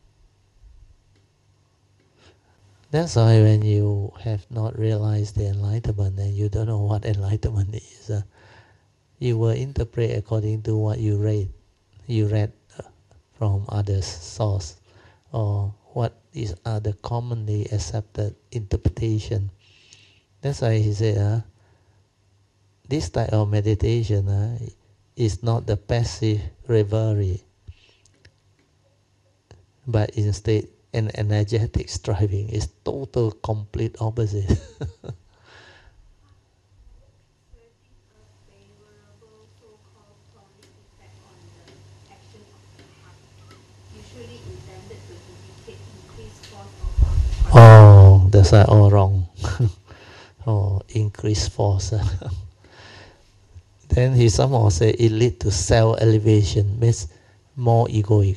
That's why when you have not realized the enlightenment and you don't know what enlightenment is, you will interpret according to what you read from others' source, or what is the commonly accepted interpretation. That's why he said, this type of meditation is not the passive reverie, but instead an energetic striving. Is total, complete opposite. The That's why all wrong. Oh, increase force. Then he somehow say it lead to self-elevation, means more egoic.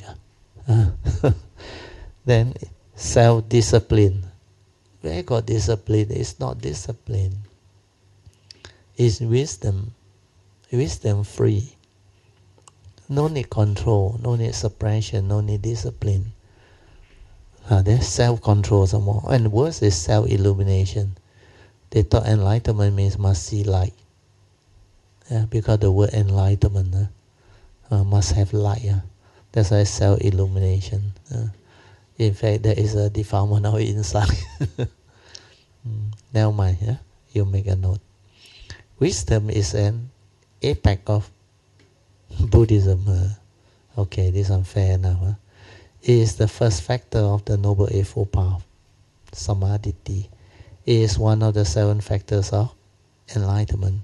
Then self-discipline. Where got discipline? It's not discipline. It's wisdom. Wisdom free. No need control, no need suppression, no need discipline. There's self-control some more. And worse is self-illumination. They thought enlightenment means must see light. Because the word enlightenment must have light. That's why self-illumination. In fact, there is a defilement of inside. Never mind, you make a note. Wisdom is an apex of Buddhism. Okay, this is fair enough. It is the first factor of the Noble Eightfold Path, Samadhi. It is one of the 7 factors of enlightenment.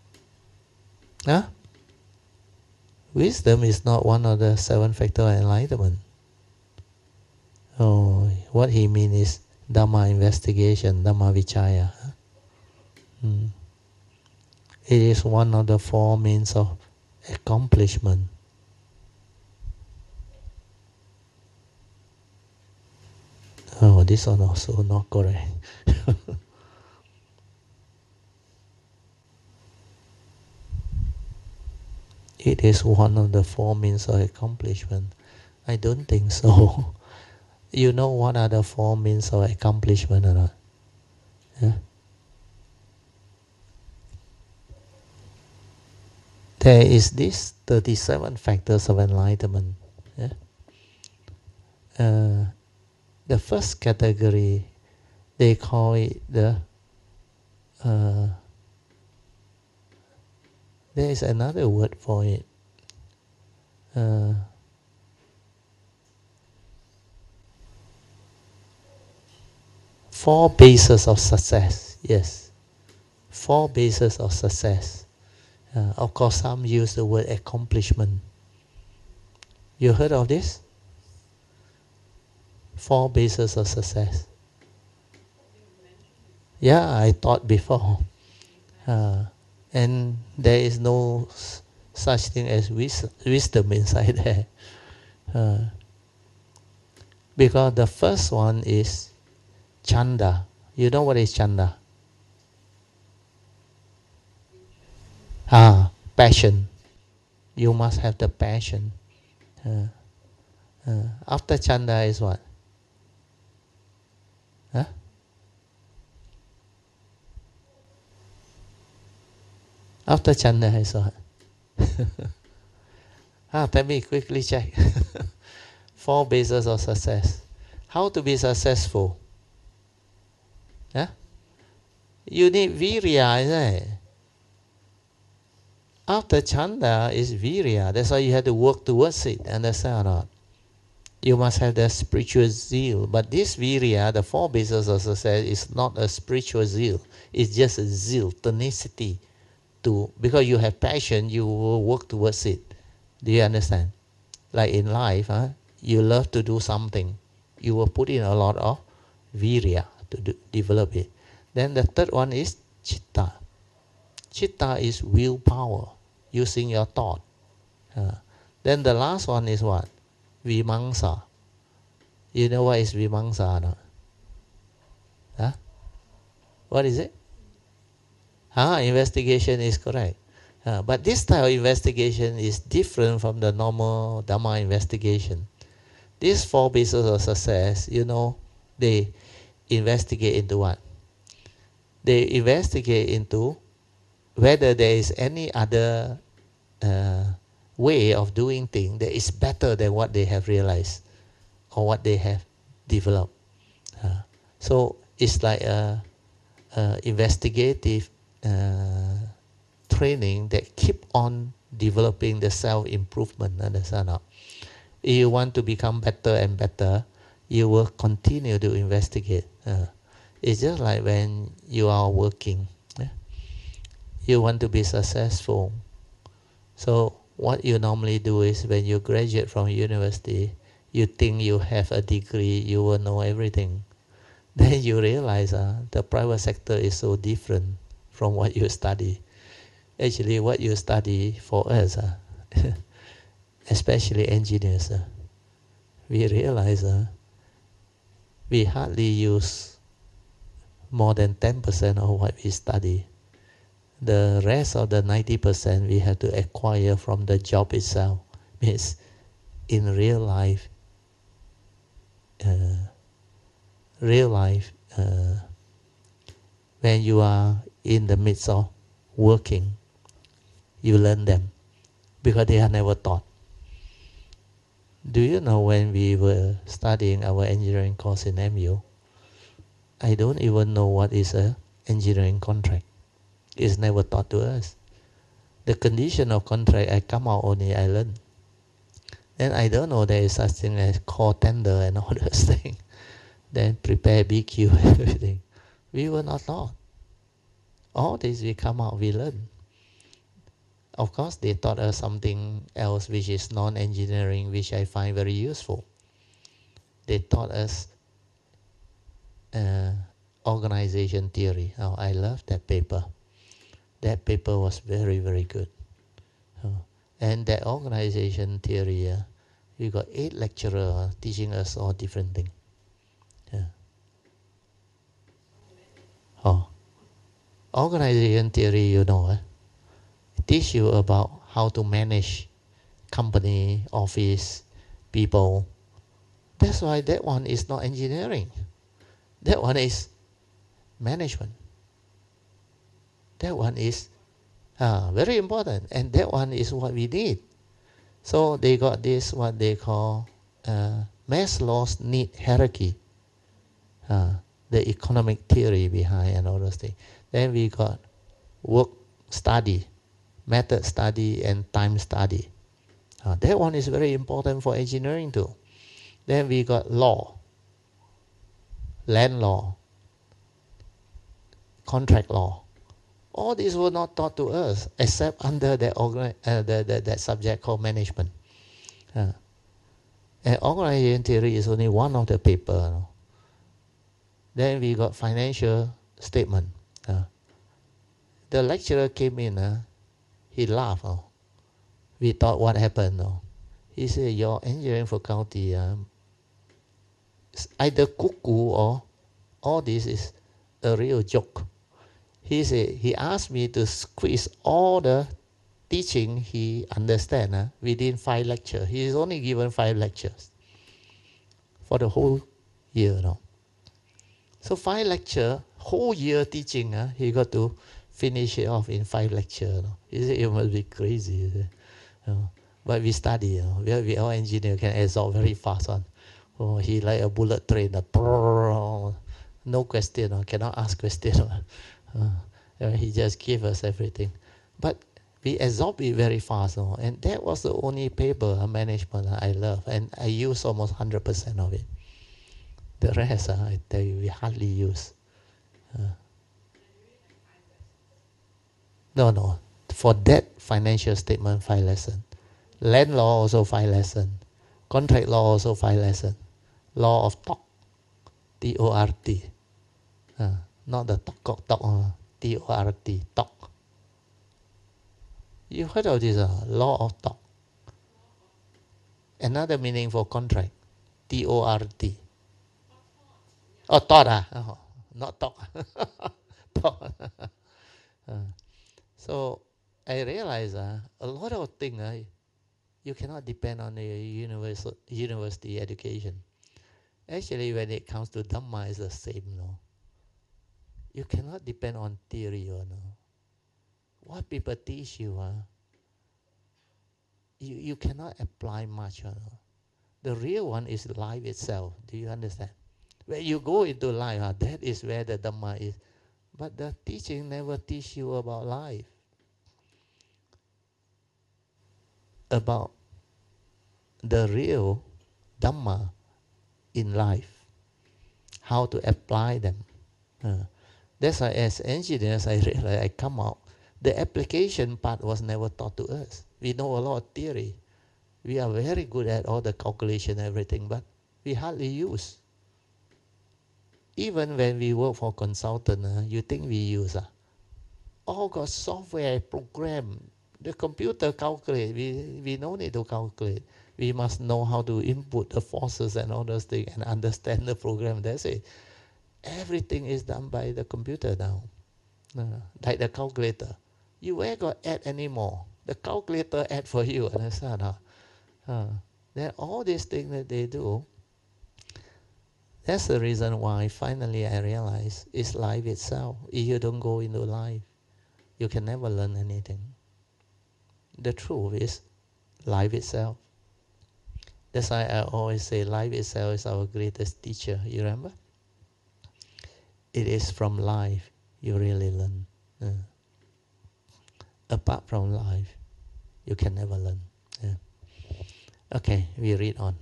Wisdom is not one of the 7 factors of enlightenment. Oh, what he means is Dhamma investigation, Dhamma vichaya. It is one of the 4 means of accomplishment. Oh, this one also not correct. It is one of the 4 means of accomplishment. I don't think so. You know what are the 4 means of accomplishment or not? There is this 37 factors of enlightenment. The first category, they call it the... there is another word for it. 4 bases of success. Yes. 4 bases of success. Of course, some use the word accomplishment. You heard of this? 4 bases of success. Yeah, I thought before. And there is no such thing as wisdom inside there. Because the first one is chanda. You know what is chanda? Passion. You must have the passion. After chanda is what? After chanda is what? Let me quickly check. 4 bases of success. How to be successful? You need virya, isn't it? After chanda is virya. That's why you have to work towards it. Understand or not? You must have the spiritual zeal. But this virya, the 4 bases of success, is not a spiritual zeal. It's just a zeal, tenacity. Because you have passion, you will work towards it. Do you understand? Like in life, you love to do something. You will put in a lot of virya to develop it. Then the third one is chitta. Chitta is willpower, using your thought. Then the last one is what? Vimamsa. You know what is vimamsa or not? What is it? Investigation is correct. But this type of investigation is different from the normal Dhamma investigation. These 4 bases of success, they investigate into what? They investigate into whether there is any other way of doing things that is better than what they have realized or what they have developed. So it's like a investigative training that keep on developing the self-improvement. Understand? If you want to become better and better, you will continue to investigate. It's just like when you are working. You want to be successful. So what you normally do is when you graduate from university, you think you have a degree, you will know everything. Then you realize the private sector is so different from what you study. Actually, what you study for us, especially engineers, we realize we hardly use more than 10% of what we study. The rest of the 90% we have to acquire from the job itself. Means in real life, when you are in the midst of working, you learn them because they are never taught. Do you know when we were studying our engineering course in MU, I don't even know what is a engineering contract. It's never taught to us. The condition of contract, I come out only I learn. Then I don't know there is such thing as call tender and all those things. Then prepare BQ and everything. We were not taught. All this we come out, we learn. Of course, they taught us something else which is non-engineering, which I find very useful. They taught us organization theory. Oh, I love that paper. That paper was very, very good. And that organization theory, we got 8 lecturers teaching us all different things. Organization theory, teach you about how to manage company, office, people. That's why that one is not engineering. That one is management. That one is very important, and that one is what we need. So they got this, what they call Maslow's need hierarchy, the economic theory behind and all those things. Then we got work study, method study, and time study. That one is very important for engineering too. Then we got law, land law, contract law. All these were not taught to us except under that subject called management. And organization theory is only one of the paper. Then we got financial statement. The lecturer came in, he laughed. We thought what happened. He said, your engineering faculty either cuckoo or all this is a real joke. He said, he asked me to squeeze all the teaching he understands within 5 lectures. He is only given 5 lectures for the whole year. So 5 lectures, whole year teaching, he got to finish it off in 5 lectures. He said, it must be crazy. But we study. We all engineers can absorb very fast. He like a bullet train. No question. Cannot ask question. He just gave us everything. But we absorb it very fast. And that was the only paper, management, I love. And I use almost 100% of it. The rest, I tell you, we hardly use. No. For that financial statement, 5 lessons. Land law also 5 lessons. Contract law also 5 lessons. Law of talk. T-O-R-T. Not the talk. T-O-R-T. Talk. You heard of this? Law of talk. Another meaning for contract. T-O-R-T. Oh, thought. Not talk. Thought. So I realized a lot of things you cannot depend on the university education. Actually, when it comes to Dhamma, it's the same. You cannot depend on theory. What people teach you, you cannot apply much. The real one is life itself. Do you understand? When you go into life, that is where the Dhamma is. But the teaching never teach you about life. About the real Dhamma in life. How to apply them. That's why as engineers, I realize I come out. The application part was never taught to us. We know a lot of theory. We are very good at all the calculation and everything, but we hardly use. Even when we work for consultant, you think we use all got software program. The computer calculate. We no need to calculate. We must know how to input the forces and all those things and understand the program. That's it. Everything is done by the computer now. Like the calculator. You ain't got add anymore. The calculator add for you. Understand? Then all these things that they do, that's the reason why finally I realized it's life itself. If you don't go into life, you can never learn anything. The truth is life itself. That's why I always say life itself is our greatest teacher. You remember? It is from life you really learn. Apart from life, you can never learn. Okay, we read on.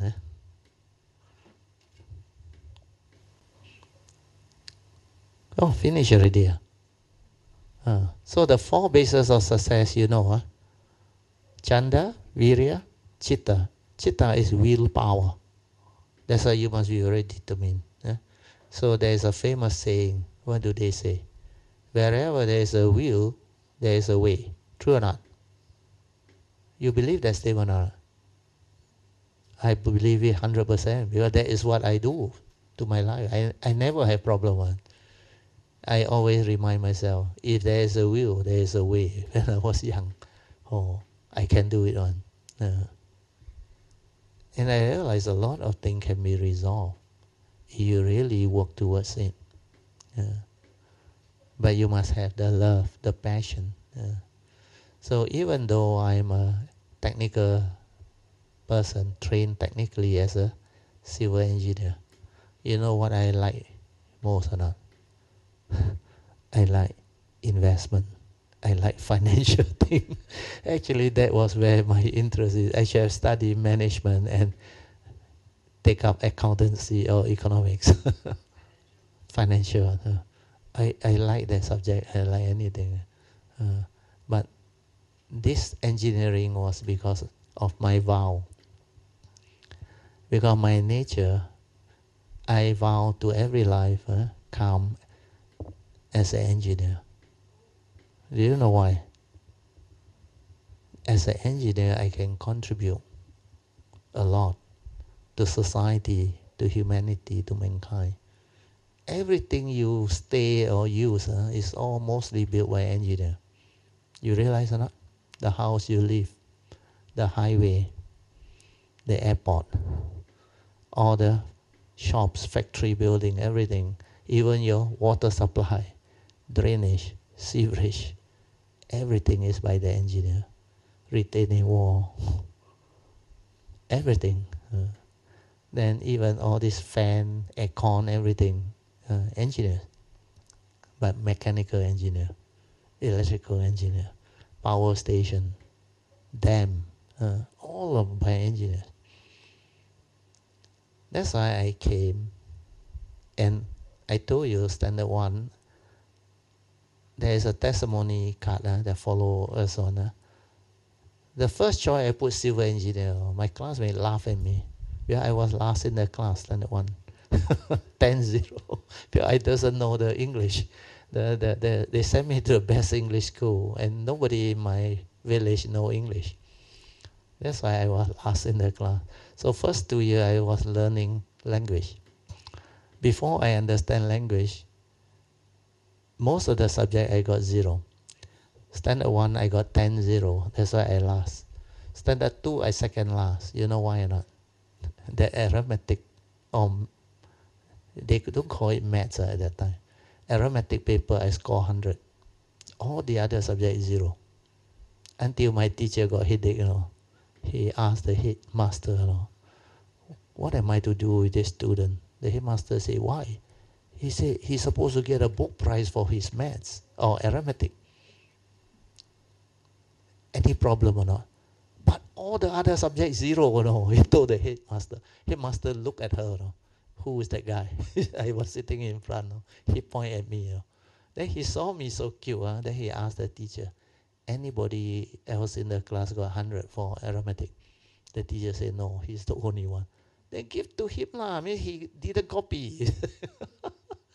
Oh, finish already. So the 4 bases of success, you know. Chanda, Virya, Chitta. Chitta is willpower. That's why you must be very determined. So there is a famous saying. What do they say? Wherever there is a will, there is a way. True or not? You believe that statement or not? I believe it 100% because that is what I do to my life. I never have problem. I always remind myself, if there is a will, there is a way. When I was young, I can do it on. And I realize a lot of things can be resolved if you really work towards it. But you must have the love, the passion. So even though I'm a technical person, trained technically as a civil engineer, you know what I like most or not? I like investment. I like financial thing. Actually, that was where my interest is. I should have studied management and take up accountancy or economics. Financial. I like that subject. I like anything. But this engineering was because of my vow. Because my nature, I vow to every life come as an engineer. Do you know why? As an engineer, I can contribute a lot to society, to humanity, to mankind. Everything you stay or use is all mostly built by engineer. You realize or not? The house you live, the highway, the airport, all the shops, factory building, everything, even your water supply, drainage, sewerage, everything is by the engineer. Retaining wall, everything. Then even all this fan, aircon, everything, engineer. But mechanical engineer, electrical engineer, power station, dam, all of by engineers. That's why I came, and I told you, Standard 1, there is a testimony card that follow us on. The first choice I put civil engineer. My classmates laugh at me. I was last in the class, Standard 1. 10-0. Because I doesn't know the English. They sent me to the best English school, and nobody in my village know English. That's why I was last in the class. So first 2 years I was learning language. Before I understand language, most of the subject I got 0. Standard 1 I got 10-0. That's why I last. Standard 2 I second last. You know why or not? The arithmetic, they don't call it maths at that time. Arithmetic paper I score 100. All the other subjects 0. Until my teacher got headache, He asked the headmaster, what am I to do with this student? The headmaster said, why? He said he's supposed to get a book prize for his maths or arithmetic. Any problem or not? But all the other subjects 0, He told the headmaster. Headmaster looked at her, Who is that guy? I was sitting in front. He pointed at me. Then he saw me so cute. Then he asked the teacher, anybody else in the class got 100 for arithmetic? The teacher said, no, he's the only one. Then give to him. He didn't copy.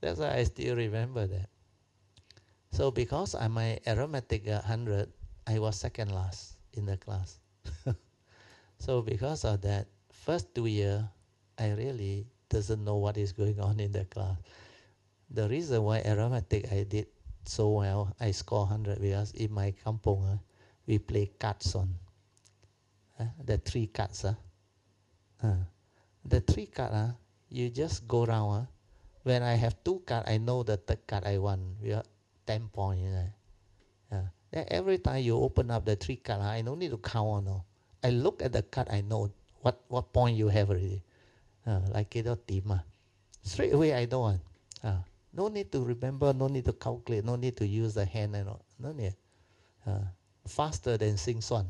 That's why I still remember that. So because I'm my arithmetic 100, I was second last in the class. So because of that, first 2 years, I really doesn't know what is going on in the class. The reason why arithmetic I did so well, I score 100 because in my kampong, we play cards on. The 3 cards. The 3 cards, you just go round. When I have 2 cards, I know the third card I won. We are 10 points. Then every time you open up the 3 cards, I don't need to count on. No. I look at the card, I know what point you have already. Like it team. Straight away I know. No need to remember, no need to calculate, no need to use the hand and all. No need. Faster than sing swan.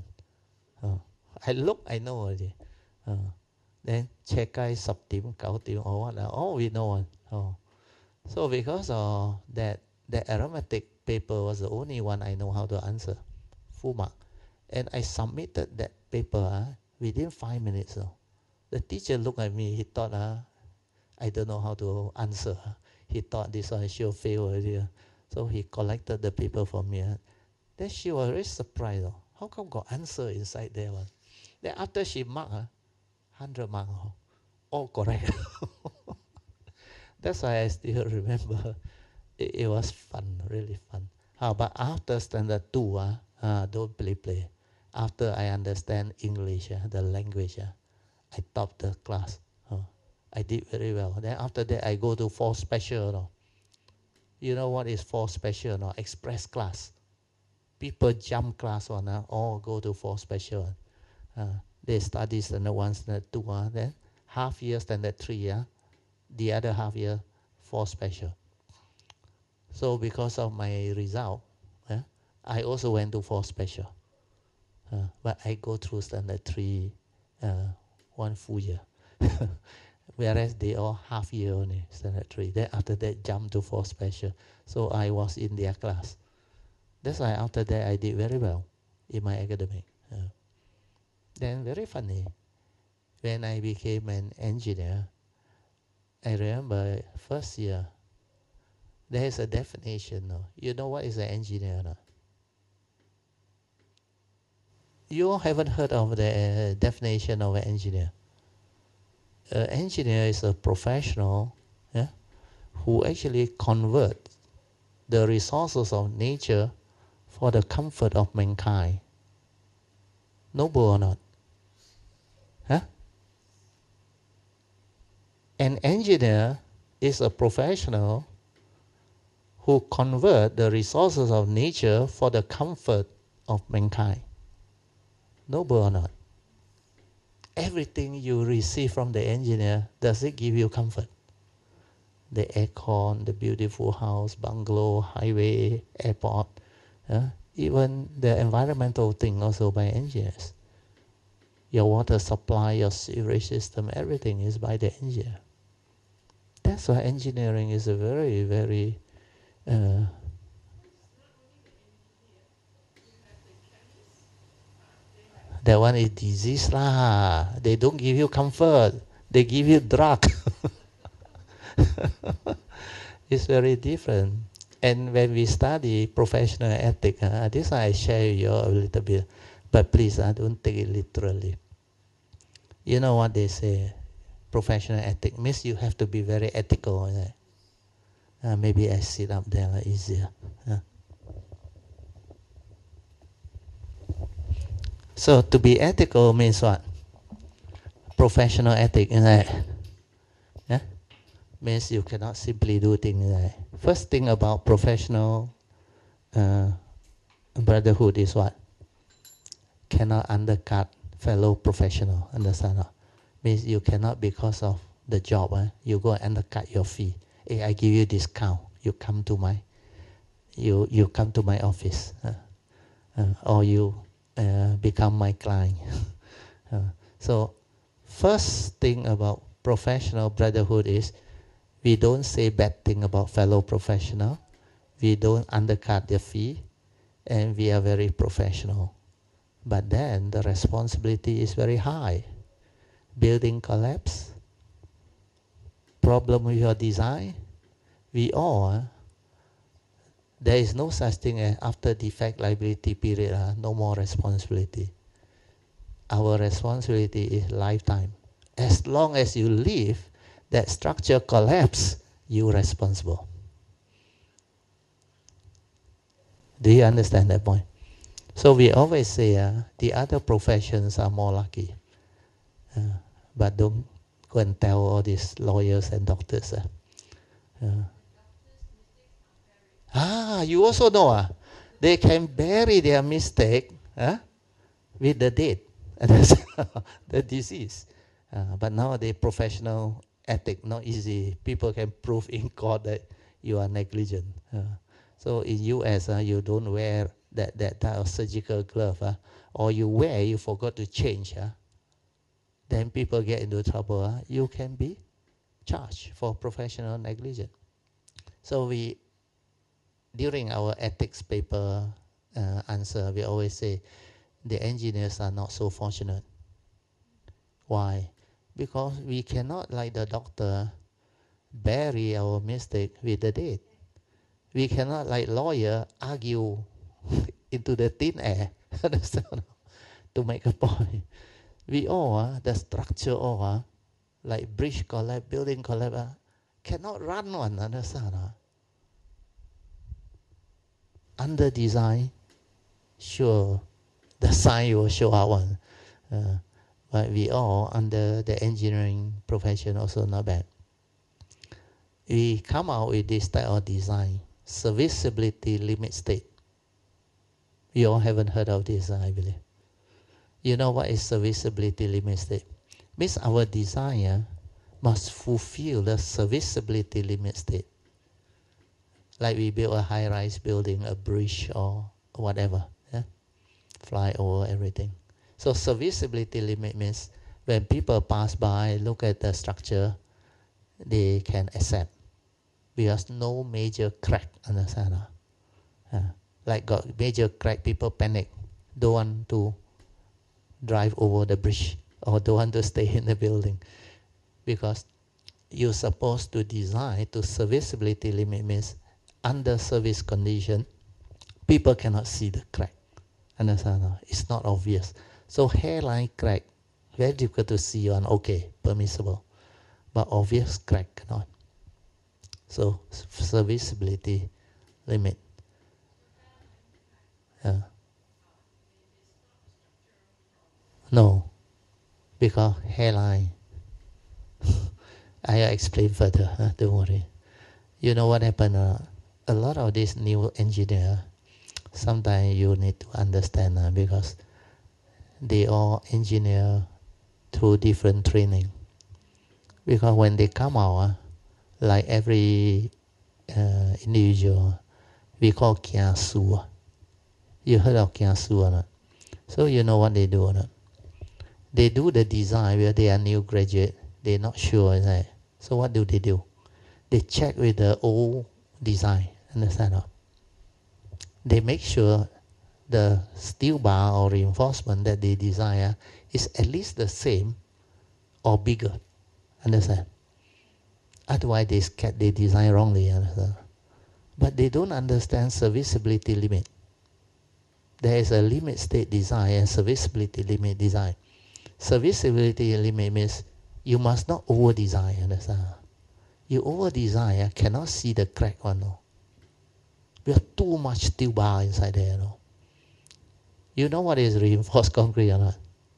I look, I know already. Then check I sub team, cow team, or what? Oh, we know. So because of that, the arithmetic paper was the only one I know how to answer, full mark. And I submitted that paper within 5 minutes. The teacher looked at me, he thought I don't know how to answer. He thought this one she'll fail already. So he collected the paper for me. Then she was very surprised. How come got answer inside there? Then after she marked, 100 marks, all correct. That's why I still remember. It was fun, really fun. But after standard 2, don't play. After I understand English, the language, I topped the class. I did very well. Then after that, I go to 4 special. You know what is 4 special? No? Express class. People jump class one, all go to 4 special. They study standard 1, standard 2. Then half year standard 3. The other half year 4 special. So because of my result, I also went to 4 special. But I go through standard 3 1 full year. Whereas they all half year only, standard 3. Then after that, jump to 4 special. So I was in their class. That's why after that, I did very well in my academic. Then very funny, when I became an engineer, I remember first year, there is a definition. You know what is an engineer? No? You haven't heard of the definition of an engineer. An engineer is a professional who actually converts the resources of nature for the comfort of mankind. Noble or not? An engineer is a professional who convert the resources of nature for the comfort of mankind. Noble or not? Everything you receive from the engineer, does it give you comfort? The aircon, the beautiful house, bungalow, highway, airport, even the environmental thing also by engineers. Your water supply, your sewage system, everything is by the engineer. That's why engineering is a very, very that one is disease lah. They don't give you comfort. They give you drug. It's very different. And when we study professional ethics, this I share with you a little bit. But please, don't take it literally. You know what they say? Professional ethics means you have to be very ethical. Maybe I sit up there easier. So to be ethical means what? Professional ethics, means you cannot simply do things. First thing about professional brotherhood is what? Cannot undercut fellow professional. Understand? Means you cannot, because of the job, you go and undercut your fee. Hey, I give you discount. You come to my office, or you become my client. So first thing about professional brotherhood is we don't say bad thing about fellow professional. We don't undercut their fee, and we are very professional. But then the responsibility is very high. Building collapse, problem with your design, We all, there is no such thing as after defect liability period, no more responsibility. Our responsibility is lifetime. As long as you live, that structure collapse, you're responsible. Do you understand that point? So we always say the other professions are more lucky. But don't go and tell all these lawyers and doctors. You also know. They can bury their mistake with the dead. The disease. But nowadays, professional ethic, not easy. People can prove in court that you are negligent. So in US, you don't wear that type of surgical glove. Or you wear, you forgot to change. Then people get into trouble. You can be charged for professional negligence. So we, during our ethics paper answer, we always say the engineers are not so fortunate. Why? Because we cannot, like the doctor, bury our mistake with the dead. We cannot, like lawyer, argue into the thin air to make a point. We all, the structure all, like bridge collapse, building collapse, cannot run one, understand? Under design, sure, the sign will show up one. But we all, under the engineering profession, also not bad. We come out with this type of design, serviceability limit state. You all haven't heard of this, I believe. You know what is serviceability limit state? Means our design must fulfill the serviceability limit state. Like we build a high-rise building, a bridge or whatever, fly over everything. So serviceability limit means when people pass by, look at the structure, they can accept. Because no major crack, understand? Like got major crack, people panic, don't want to drive over the bridge or don't want to stay in the building. Because you're supposed to design to serviceability limit means under service condition, people cannot see the crack. Understand? It's not obvious. So hairline crack, very difficult to see on, okay, permissible. But obvious crack cannot. So serviceability limit. No, because hairline. I'll explain further, don't worry. You know what happened? A lot of these new engineers, sometimes you need to understand because they all engineer through different training. Because when they come out, like every individual, we call kiasu. You heard of kiasu or not? So you know what they do or not? They do the design where they are new graduate. They're not sure, right? So what do? They check with the old design, understand? They make sure the steel bar or reinforcement that they design is at least the same or bigger, understand? Otherwise they design wrongly, understand? But they don't understand serviceability limit. There is a limit state design and serviceability limit design. Serviceability limit means you must not over-design, understand? You over-design, cannot see the crack one. No. We have too much steel bar inside there. No. You know what is reinforced concrete or not?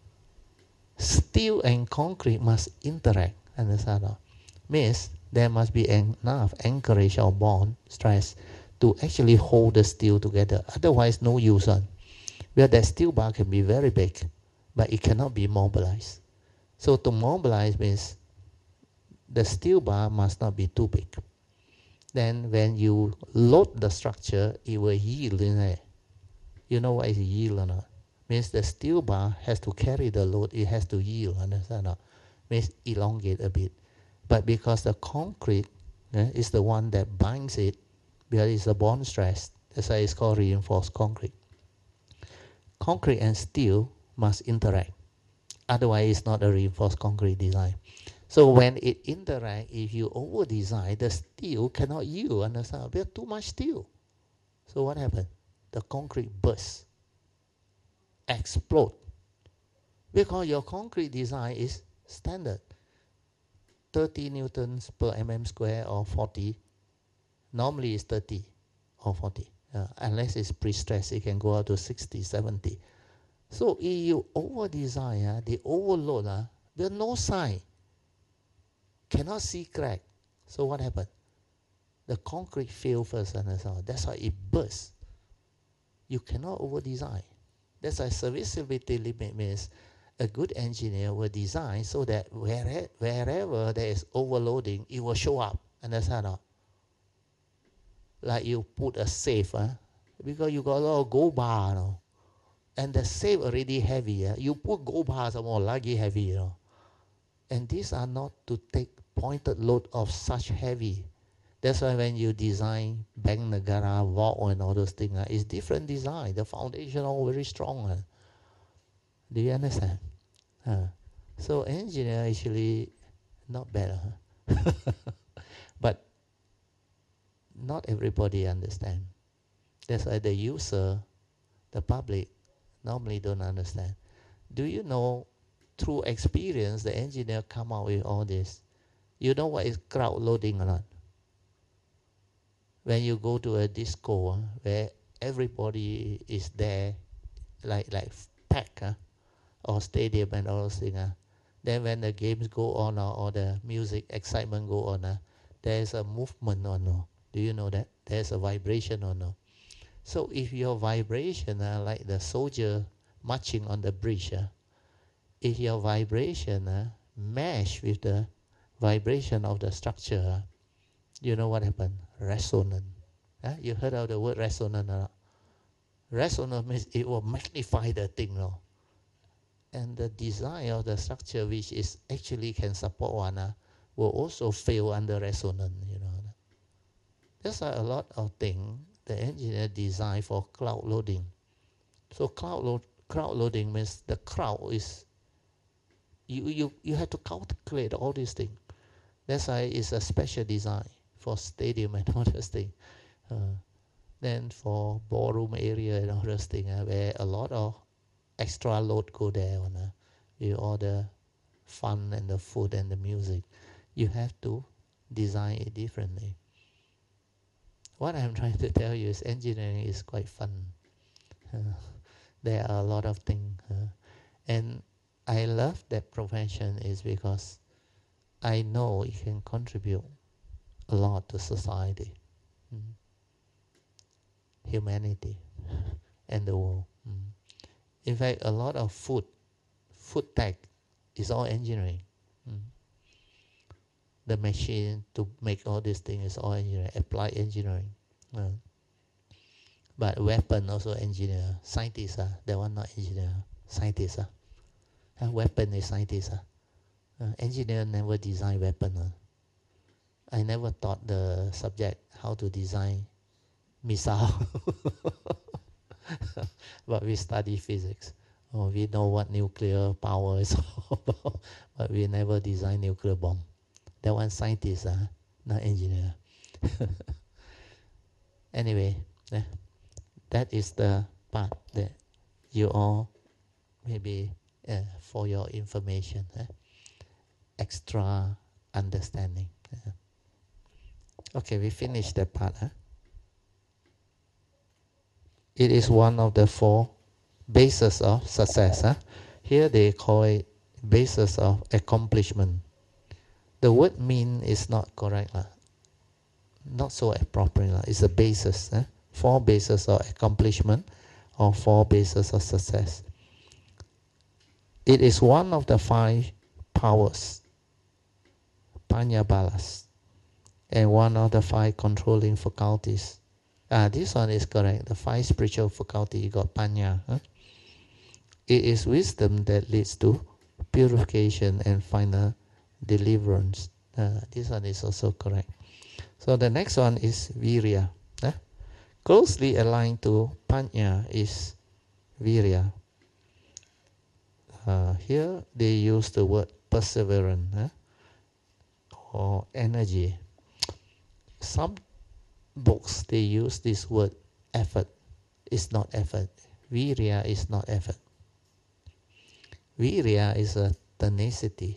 Steel and concrete must interact, understand? No? Means there must be enough anchorage or bond stress to actually hold the steel together. Otherwise, no use on. Where that steel bar can be very big, but it cannot be mobilized. So to mobilize means the steel bar must not be too big. Then when you load the structure, it will yield in there. You know what is yield or not? Means the steel bar has to carry the load, it has to yield, understand or not? Means elongate a bit. But because the concrete is the one that binds it, because it's a bond stress, that's why it's called reinforced concrete. Concrete and steel must interact. Otherwise, it's not a reinforced concrete design. So when it interact, if you over-design, the steel cannot yield, understand? There's too much steel. So what happened? The concrete bursts, explode. Because your concrete design is standard. 30 newtons per mm square or 40. Normally it's 30 or 40. Unless it's pre-stressed, it can go up to 60, 70. So if you over-design, the overload, there's no sign. Cannot see crack. So what happened? The concrete failed first, and that's why it bursts. You cannot over-design. That's why serviceability limit means a good engineer will design so that wherever there is overloading, it will show up. Understand? Like you put a safe, because you got a lot of gold bar, and the safe already heavy. You put gold bars more lucky heavy, and these are not to take pointed load of such heavy. That's why when you design Bank Negara, vault and all those things, it's different design. The foundation all very strong. Do you understand? So engineer actually not bad. But not everybody understand. That's why the user, the public, normally don't understand. Do you know, through experience, the engineer come out with all this? You know what is crowd loading or not? When you go to a disco where everybody is there, like pack, or stadium and all those things, then when the games go on or the music excitement go on, there is a movement or no? Do you know that? There's a vibration or no? So if your vibration, like the soldier marching on the bridge, if your vibration match with the vibration of the structure, you know what happened? Resonant. You heard of the word resonant? Resonant means it will magnify the thing. And the design of the structure, which is actually can support one, will also fail under resonance. That's why a lot of things the engineer design for cloud loading. So crowd loading means the crowd is, you have to calculate all these things. That's why it's a special design for stadium and all those things. Then for ballroom area and all those things, where a lot of extra load go there with all the fun and the food and the music. You have to design it differently. What I'm trying to tell you is engineering is quite fun. There are a lot of things. And I love that profession is because I know it can contribute a lot to society, humanity, and the world. In fact, a lot of food tech is all engineering. The machine to make all these things is all engineering, applied engineering. But weapon also engineer. Scientists, that one not engineer. Scientists. Weapon is scientists. Engineer never design weapon. I never taught the subject how to design missile. But we study physics. We know what nuclear power is all about. But we never design nuclear bomb. That one scientist, not engineer. Anyway, that is the part that you all, maybe for your information, extra understanding. Okay, we finished that part. It is one of the 4 bases of success. Here they call it basis of accomplishment. The word mean is not correct. Not so appropriate. It's a basis. 4 bases of accomplishment or 4 bases of success. It is one of the 5 powers, Panya Balas, and one of the 5 controlling faculties. This one is correct. The 5 spiritual faculty, you got Panya. It is wisdom that leads to purification and final deliverance. This one is also correct. So the next one is Virya. Closely aligned to Panya is Virya. Here they use the word perseverance. or energy. Some books they use this word effort. It's not effort. Virya is not effort. Virya is a tenacity,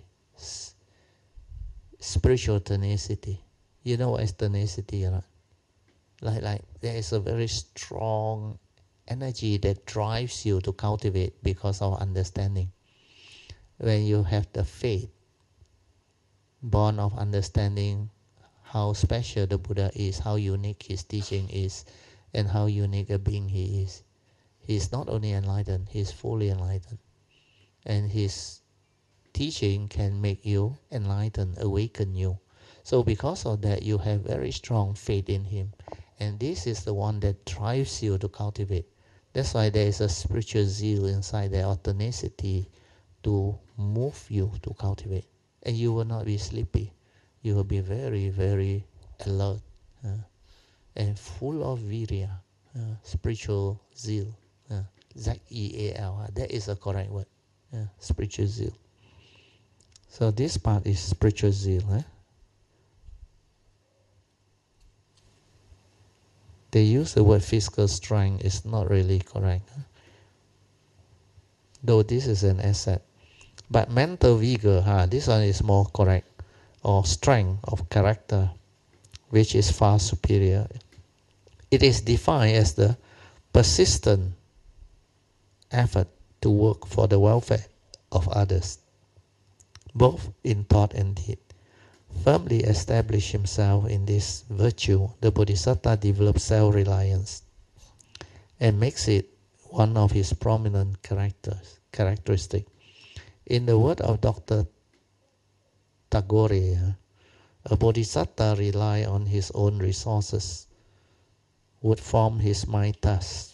spiritual tenacity. You know what is tenacity, right? Like there is a very strong energy that drives you to cultivate because of understanding. When you have the faith, born of understanding how special the Buddha is, how unique his teaching is, and how unique a being he is. He is not only enlightened, he is fully enlightened. And his teaching can make you enlightened, awaken you. So because of that, you have very strong faith in him. And this is the one that drives you to cultivate. That's why there is a spiritual zeal inside there, or tenacity to move you to cultivate. And you will not be sleepy. You will be very, very alert and full of virya, spiritual zeal. Z-E-A-L. That is a correct word. Spiritual zeal. So this part is spiritual zeal. They use the word physical strength. It's not really correct. Though this is an asset. But mental vigor, this one is more correct. Or strength of character, which is far superior. It is defined as the persistent effort to work for the welfare of others, both in thought and deed. Firmly establish himself in this virtue, the Bodhisattva develops self-reliance and makes it one of his prominent characteristics. In the word of Dr. Tagore, a Bodhisattva rely on his own resources, would form his mind thus.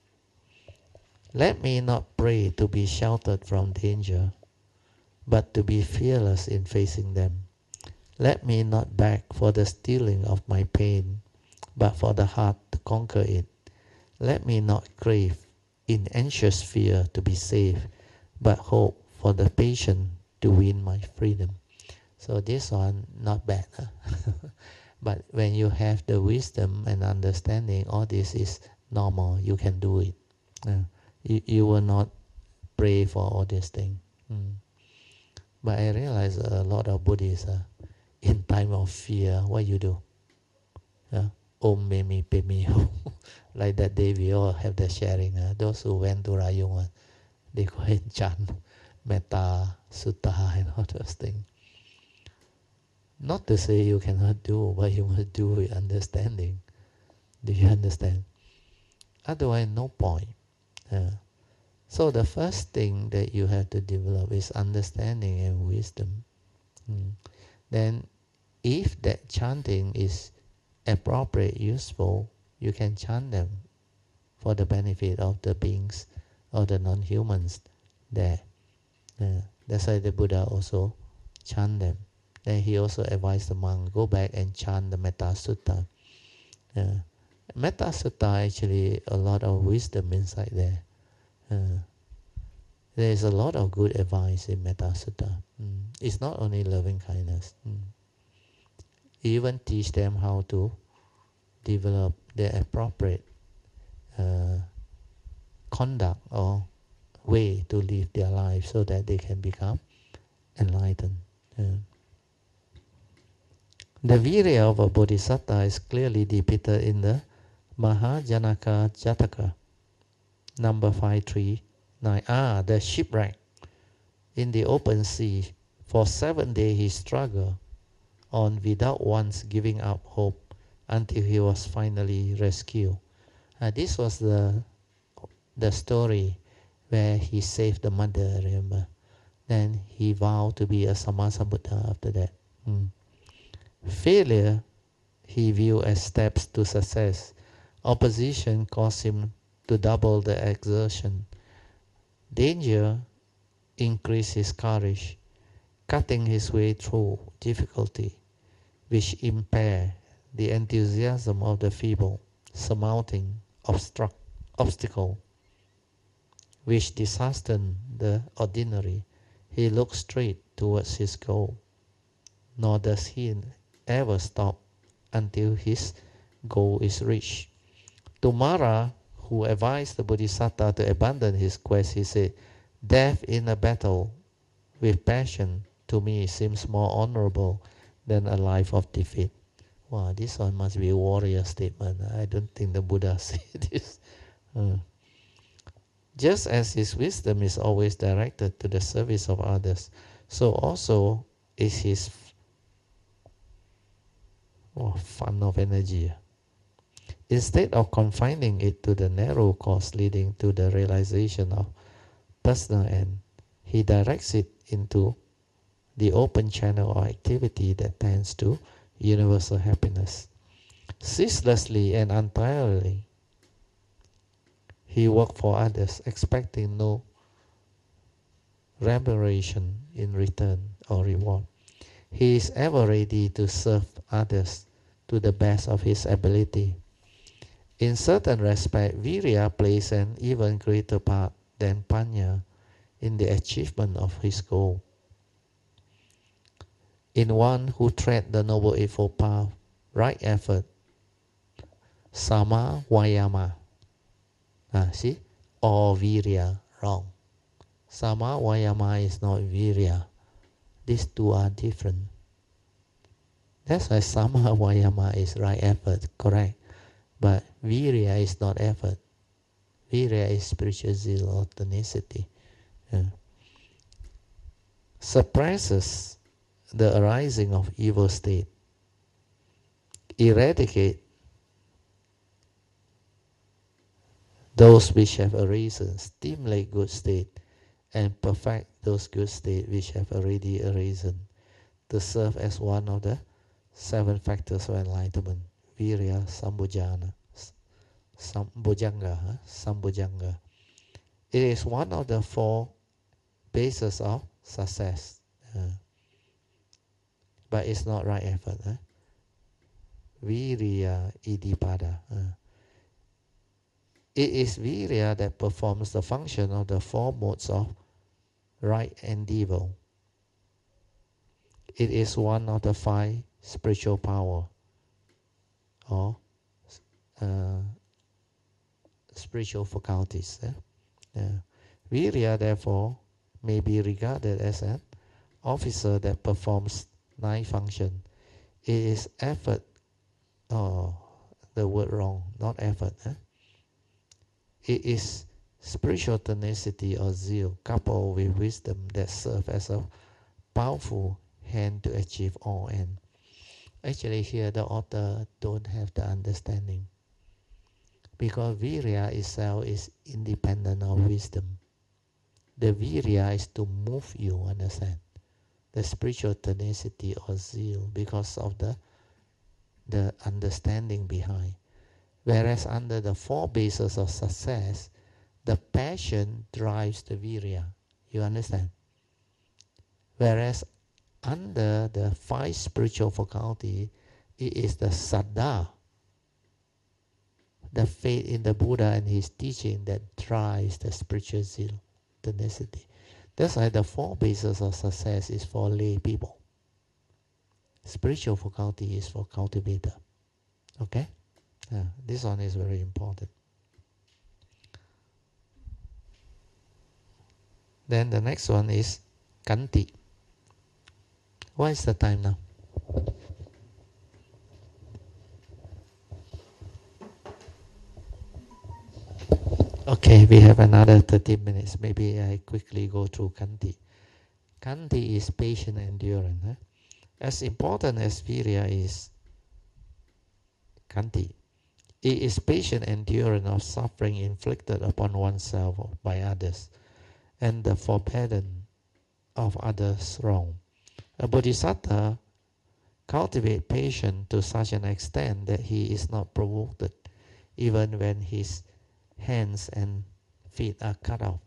Let me not pray to be sheltered from danger, but to be fearless in facing them. Let me not beg for the stilling of my pain, but for the heart to conquer it. Let me not crave in anxious fear to be safe, but hope for the patient to win my freedom. So this one, not bad. But when you have the wisdom and understanding, all this is normal. You can do it. You will not pray for all these things. But I realize a lot of Buddhists, in time of fear, what you do? Om me me hum. Like that day we all have the sharing. Those who went to Rayong, they go and chant Metta, Sutta and all those things. Not to say you cannot do, but you must do with understanding. Do you understand? Otherwise, no point. So the first thing that you have to develop is understanding and wisdom. Then if that chanting is appropriate, useful, you can chant them for the benefit of the beings or the non-humans there. That's why the Buddha also chant them. Then he also advised the monk, go back and chant the Metta Sutta. Metta Sutta, actually a lot of wisdom inside there. There is a lot of good advice in Metta Sutta. It's not only loving kindness. Even teach them how to develop the appropriate conduct or way to live their life so that they can become enlightened. The virya of a bodhisattva is clearly depicted in the Mahajanaka Jataka, number 539. The shipwreck in the open sea. For 7 days he struggled on without once giving up hope until he was finally rescued. This was the story where he saved the mother, remember? Then he vowed to be a Sammasambuddha after that. Failure he viewed as steps to success. Opposition caused him to double the exertion. Danger increased his courage, cutting his way through difficulty, which impaired the enthusiasm of the feeble, surmounting obstacle, which disheartened the ordinary. He looked straight towards his goal. nor does he ever stop until his goal is reached. To Mara, who advised the Bodhisattva to abandon his quest, he said, "Death in a battle with passion to me seems more honorable than a life of defeat." Wow, this one must be a warrior statement. I don't think the Buddha said this. Just as his wisdom is always directed to the service of others, so also is his fund of energy. Instead of confining it to the narrow course leading to the realization of personal end, he directs it into the open channel of activity that tends to universal happiness. Ceaselessly and untiringly, he worked for others, expecting no remuneration in return or reward. He is ever ready to serve others to the best of his ability. In certain respect, Virya plays an even greater part than Panya in the achievement of his goal. In one who treads the Noble Eightfold Path, right effort, Sama Vayama. See? Or Virya, wrong. Sama Vayama is not Virya. These two are different. That's why Sama Vayama is right effort, correct. But Virya is not effort. Virya is spiritual zeal or tenacity. Suppresses the arising of evil state. Eradicate those which have arisen. Stimulate good state. And perfect those good states which have already arisen. To serve as one of the 7 factors of enlightenment. Virya Sambojana. Sambojanga. It is one of the 4 bases of success. But it's not right effort. Virya Idipada. It is Virya that performs the function of the 4 modes of right and evil. It is one of the 5 spiritual power or spiritual faculties. Virya, therefore, may be regarded as an officer that performs 9 functions. It is effort. Oh, the word wrong. Not effort. It is spiritual tenacity or zeal coupled with wisdom that serve as a powerful hand to achieve all ends. Actually, here the author don't have the understanding. Because Virya itself is independent of wisdom. The Virya is to move you, understand? The spiritual tenacity or zeal because of the understanding behind. Whereas under the 4 bases of success, the passion drives the Virya. You understand? Whereas under the 5 spiritual faculty, it is the Saddha, the faith in the Buddha and his teaching that drives the spiritual zeal, tenacity. That's why the 4 bases of success is for lay people. Spiritual faculty is for cultivator. Okay? This one is very important. Then the next one is Kanti. What is the time now? Okay, we have another 30 minutes. Maybe I quickly go through Kanti. Kanti is patient endurance. As important as Virya is Kanti, it is patient endurance of suffering inflicted upon oneself by others and the forbearance of others' wrong. A bodhisattva cultivates patience to such an extent that he is not provoked even when his hands and feet are cut off.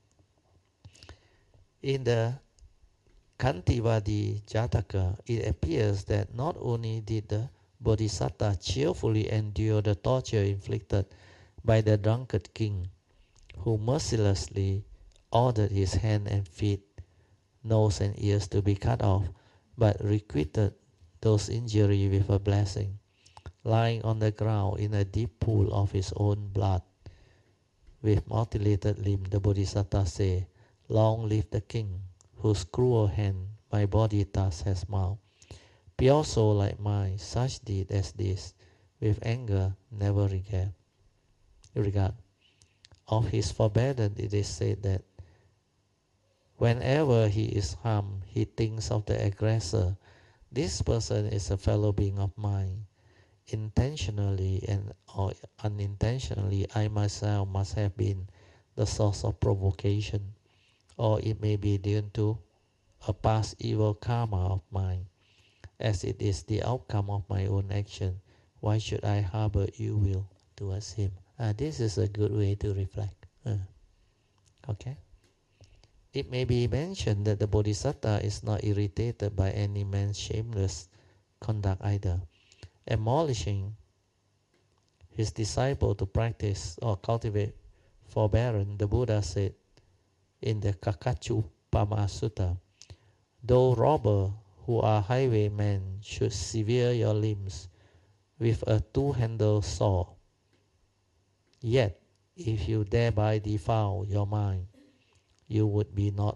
In the Kantivadi Jataka, it appears that not only did the bodhisattva cheerfully endure the torture inflicted by the drunkard king, who mercilessly ordered his hand and feet, nose and ears to be cut off, but requited those injuries with a blessing. Lying on the ground in a deep pool of his own blood, with mutilated limb, the Bodhisattva say, "Long live the king, whose cruel hand my body thus has mauled. Pure soul like mine, such deed as this, with anger never regard. Of his forbidden it is said that whenever he is harmed, he thinks of the aggressor. This person is a fellow being of mine. Intentionally and or unintentionally, I myself must have been the source of provocation, or it may be due to a past evil karma of mine. As it is the outcome of my own action, why should I harbor ill will towards him?" This is a good way to reflect. Okay. It may be mentioned that the Bodhisattva is not irritated by any man's shameless conduct either. Admonishing his disciple to practice or cultivate forbearance, the Buddha said in the Kakachupama Sutta, "Though robber who are highwaymen should sever your limbs with a two-handled saw, yet if you thereby defile your mind, you would be no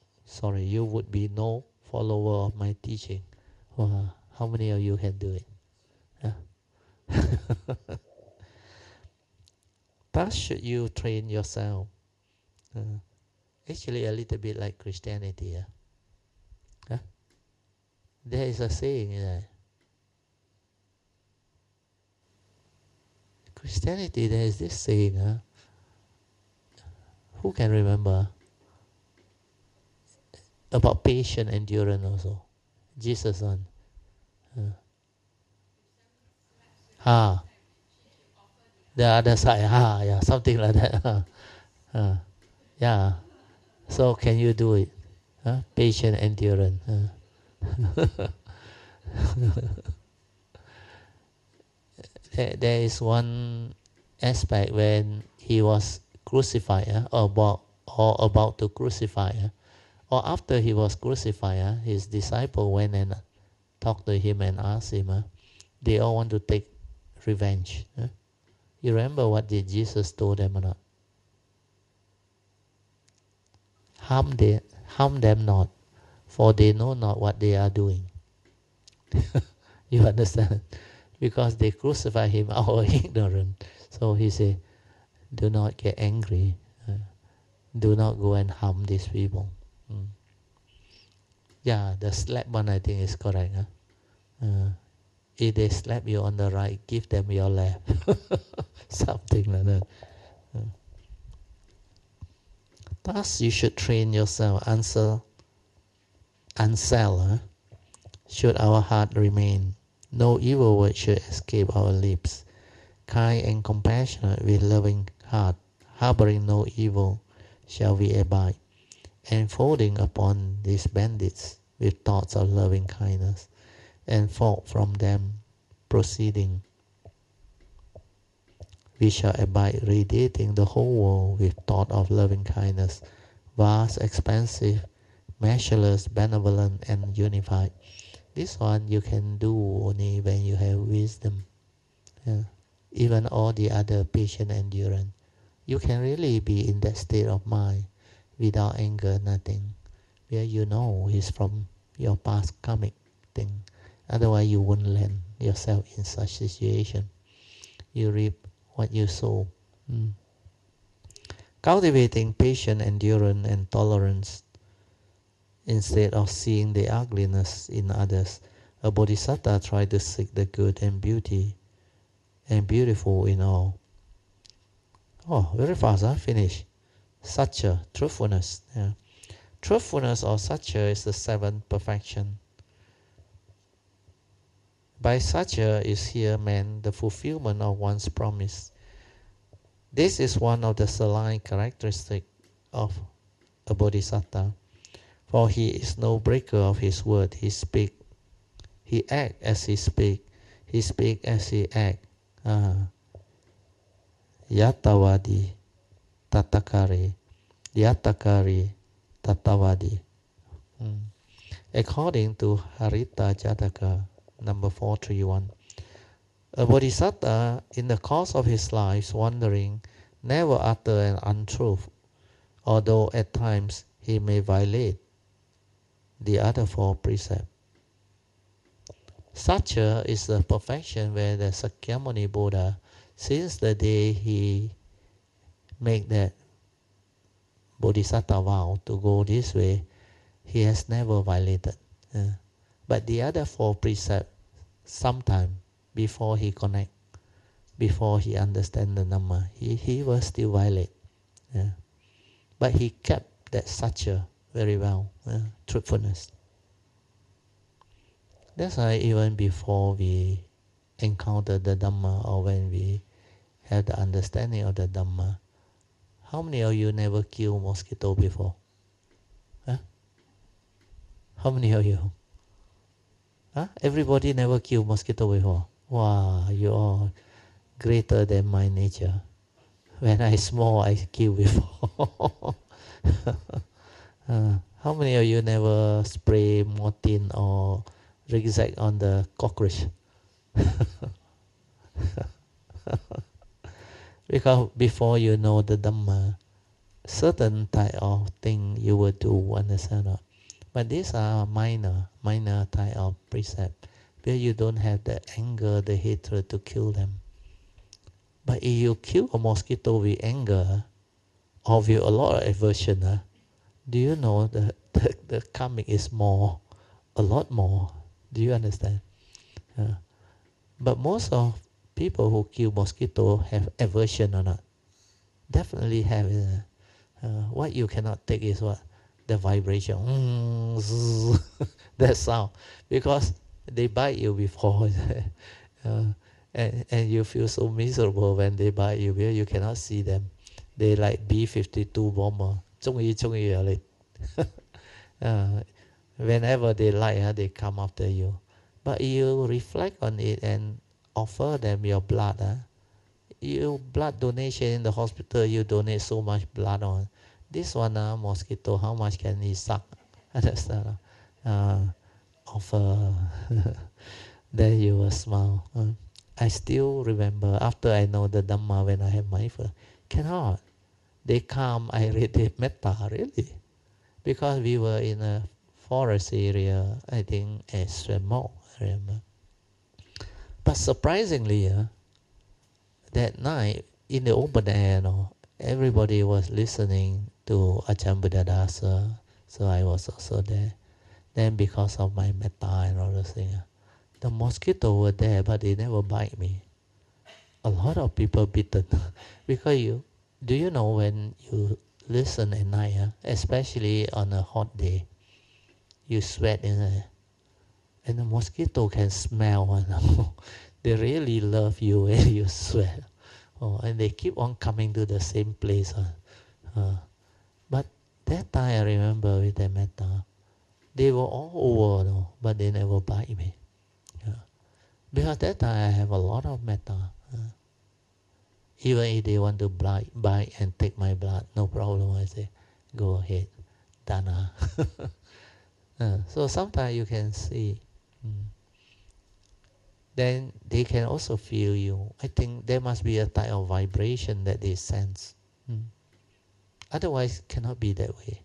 follower of my teaching." Wow, how many of you can do it? Thus should you train yourself. Actually, a little bit like Christianity. There is a saying that Christianity, there is this saying. Who can remember? About patient endurance also. Jesus one. The other side. Yeah, something like that. Yeah. So can you do it? Patient endurance. There is one aspect when he was crucified, or about to crucify, or after he was crucified, his disciple went and talked to him and asked him, they all want to take revenge. You remember what did Jesus told them or not? Harm them not, for they know not what they are doing. You understand? Because they crucify him out of ignorance. So he said, do not get angry. Do not go and harm these people. Yeah, the slap one I think is correct. If they slap you on the right, give them your left. Something like that. Thus you should train yourself. Ansel, should our heart remain. No evil word should escape our lips. Kind and compassionate with loving heart, harboring no evil, shall we abide. Enfolding upon these bandits with thoughts of loving kindness, and fault from them proceeding, we shall abide, radiating the whole world with thought of loving kindness, vast, expansive, measureless, benevolent, and unified. This one you can do only when you have wisdom. Even all the other patient endurance, you can really be in that state of mind without anger, nothing, where you know it's from your past karmic thing. Otherwise you wouldn't land yourself in such situation. You reap what you sow. Cultivating patient endurance and tolerance instead of seeing the ugliness in others, a bodhisattva tries to seek the good and beauty and beautiful in all. Very fast, finish. Satya, truthfulness. Truthfulness or satya is the seventh perfection. By satya is here meant the fulfillment of one's promise. This is one of the saline characteristics of a bodhisattva. For he is no breaker of his word. He acts as he speaks. He speaks as he acts. Yatavadi tatakari. Yatakari tatavadi. According to Harita Jataka, number 431. A bodhisattva, in the course of his life wandering, never utter an untruth, although at times he may violate the other four precepts. Such is the perfection where the Sakyamuni Buddha, since the day he made that bodhisattva vow to go this way, he has never violated. But the other four precepts, sometime before he connect, before he understand the Dhamma, he will still violate. But he kept that satya very well, truthfulness. That's why even before we encounter the Dhamma or when we have the understanding of the Dhamma, how many of you never killed mosquito before? How many of you? Everybody never killed mosquito before. Wow, you are greater than my nature. When I small, I kill before. How many of you never spray Mortein or Rigzac on the cockroach? Because before you know the Dhamma, certain type of thing you will do, understand or not? But these are minor type of precept, where you don't have the anger, the hatred to kill them. But if you kill a mosquito with anger, or with a lot of aversion, do you know the karmic is more, a lot more? Do you understand? But most of people who kill mosquito have aversion or not? Definitely have. What you cannot take is what? The vibration. That sound. Because they bite you before. And you feel so miserable when they bite you because you cannot see them. They like B-52 bomber. Whenever they like, they come after you. But you reflect on it and offer them your blood. You blood donation in the hospital, you donate so much blood on. This one, mosquito, how much can he suck? Understand? Offer. Then you will smile. I still remember after I know the Dhamma when I have mindful. Cannot. They come, I read the metta, really. Because we were in a forest area, I think at Sremok, I remember. But surprisingly, that night, in the open air, everybody was listening to Ajahn Buddhadasa, so I was also there. Then because of my metta and all those things, the mosquito were there, but they never bite me. A lot of people bitten. Because do you know when you listen at night, especially on a hot day, you sweat in there, and the mosquito can smell. They really love you when you sweat. And they keep on coming to the same place. But that time I remember with the metta, they were all over, but they never bite me. Because that time I have a lot of metta. Even if they want to bite and take my blood, no problem. I say, go ahead, Dana. So sometimes you can see. Then they can also feel you. I think there must be a type of vibration that they sense. Otherwise, it cannot be that way.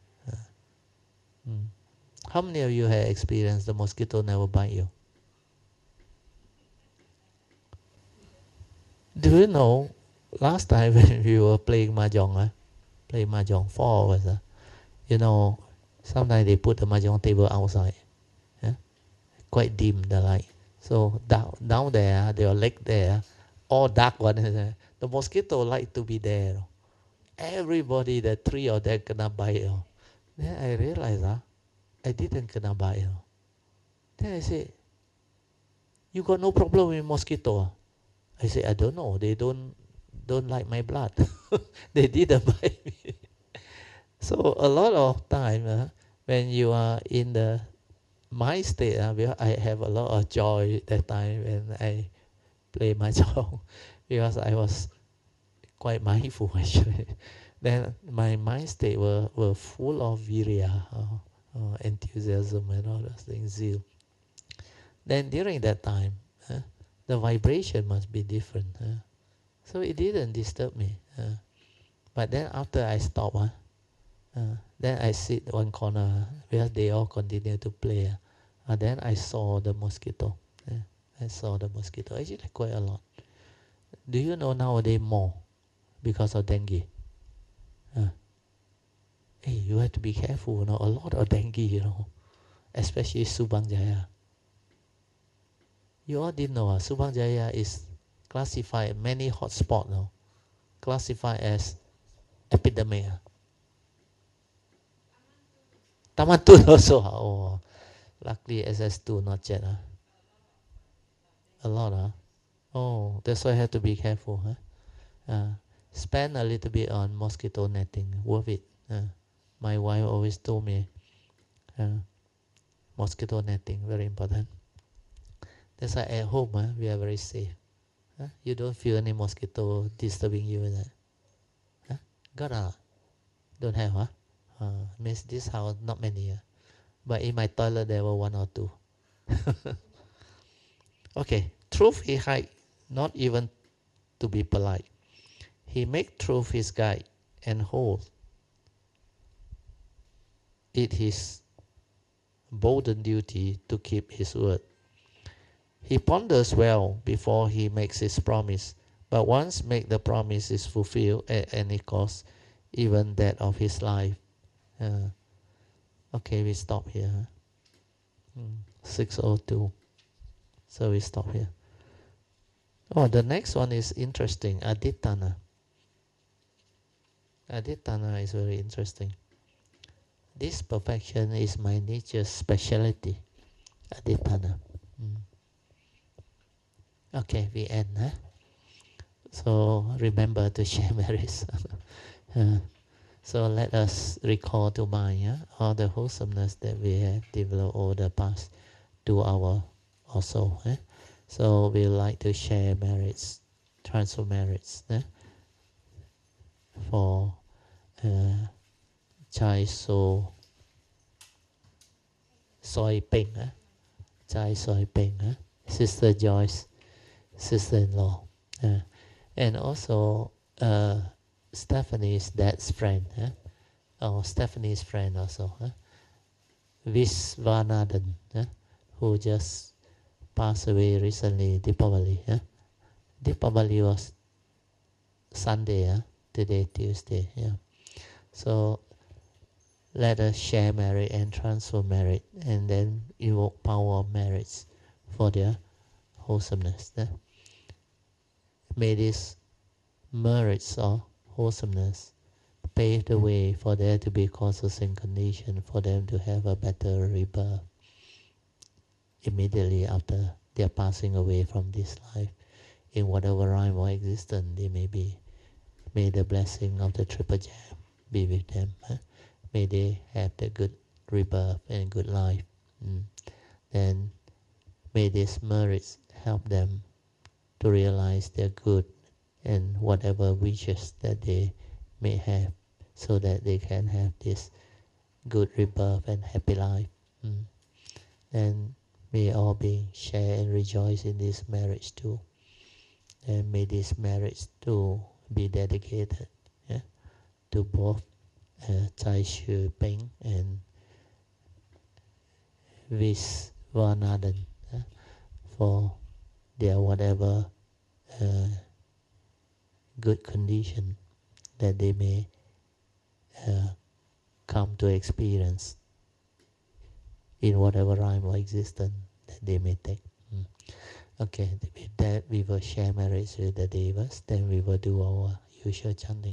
How many of you have experienced the mosquito never bite you? Do you know, last time when we were playing mahjong, playing mahjong, 4 of us, sometimes they put the mahjong table outside, quite dim the light. So down there, your leg there, all dark one. The mosquito like to be there. Everybody, the 3 of them kena bite. Then I realized, I didn't kena bite. Then I said, you got no problem with mosquito? I said, I don't know. They don't like my blood. They didn't bite me. So a lot of time, when you are in the my state, I have a lot of joy that time when I play mahjong, because I was quite mindful actually. Then my mind state were full of virya, enthusiasm and all those things, zeal. then during that time, the vibration must be different. So it didn't disturb me. But then after I stop, then I sit one corner where they all continue to play. Then I saw the mosquito. I saw the mosquito. Actually, quite a lot. Do you know nowadays more because of dengue? Hey, you have to be careful. A lot of dengue, especially Subang Jaya. You all didn't know Subang Jaya is classified many hotspots now, classified as epidemic. Taman Tun also. Oh, luckily SS2 not yet. A lot. Oh, that's why I have to be careful. Spend a little bit on mosquito netting. Worth it. My wife always told me mosquito netting, very important. That's why at home we are very safe. You don't feel any mosquito disturbing you in that. Got a don't have, means this house not many. But in my toilet there were one or two. Okay, truth he hide, not even to be polite. He make truth his guide and hold it his bolden duty to keep his word. He ponders well before he makes his promise, but once make the promise is fulfilled at any cost, even that of his life. Okay, we stop here. 6:02. So we stop here. Oh, the next one is interesting. Aditana. Aditana is very interesting. This perfection is my nature's speciality. Aditana. Okay, we end. So remember to share merits. So let us recall to mind all the wholesomeness that we have developed over the past 2 hours or so. So we like to share merits, transfer merits for Chai So Soy Ping, Chai Soy Ping, Sister Joyce, sister-in-law, and also Stephanie's dad's friend, or Stephanie's friend also, Viswanathan, who just passed away recently, Deepavali. Deepavali was Sunday, today Tuesday. So let us share merit and transfer merit, and then invoke power of merits for their wholesomeness. May these merits of wholesomeness pave the way for there to be causes and conditions for them to have a better rebirth immediately after their passing away from this life, in whatever rhyme or existence they may be. May the blessing of the Triple Gem be with them. May they have the good rebirth and good life. Then may these merits help them to realize their good and whatever wishes that they may have, so that they can have this good rebirth and happy life. And may all beings share and rejoice in this marriage too. And may this marriage too be dedicated to both Chai Shui Ping and Viswanathan for their whatever good condition that they may come to experience in whatever rhyme or existence that they may take. Okay, with that we will share merits with the devas, then we will do our usual chanting.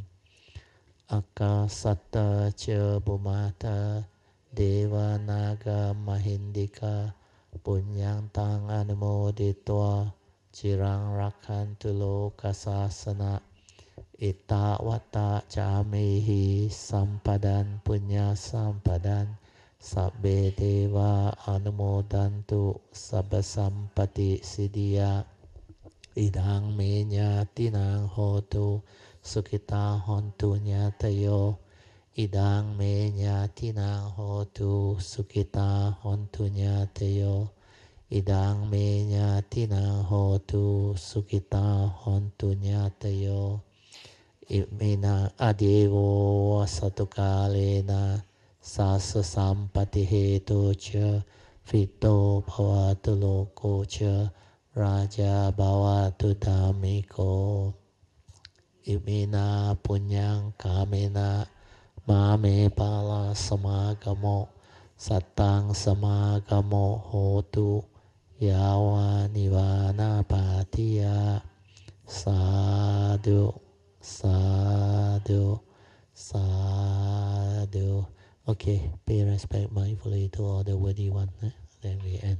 Akasata cha bhumata deva naga mahindika punyang tang anumoditwa chirang rakhantu lokasasana ita wata chamehi sampadan punya sampadan sabbe deva anumodantu sabbasampati siddhya idang menya tinang hotu sukita hontu nyatayo idang menya tinang hotu sukita hontu nyatayo idang me nyatina hotu sukita hontu nyatayo imena adevo satukalena sasa sampati heto cha fito bhavatu loko cha raja bhavatu dhammiko imena punyang kamena mame pala samagamo satang samagamo hotu yawa nivana patiya sadhu sadhu sadhu. Okay, pay respect mindfully to all the worthy ones. Then we end.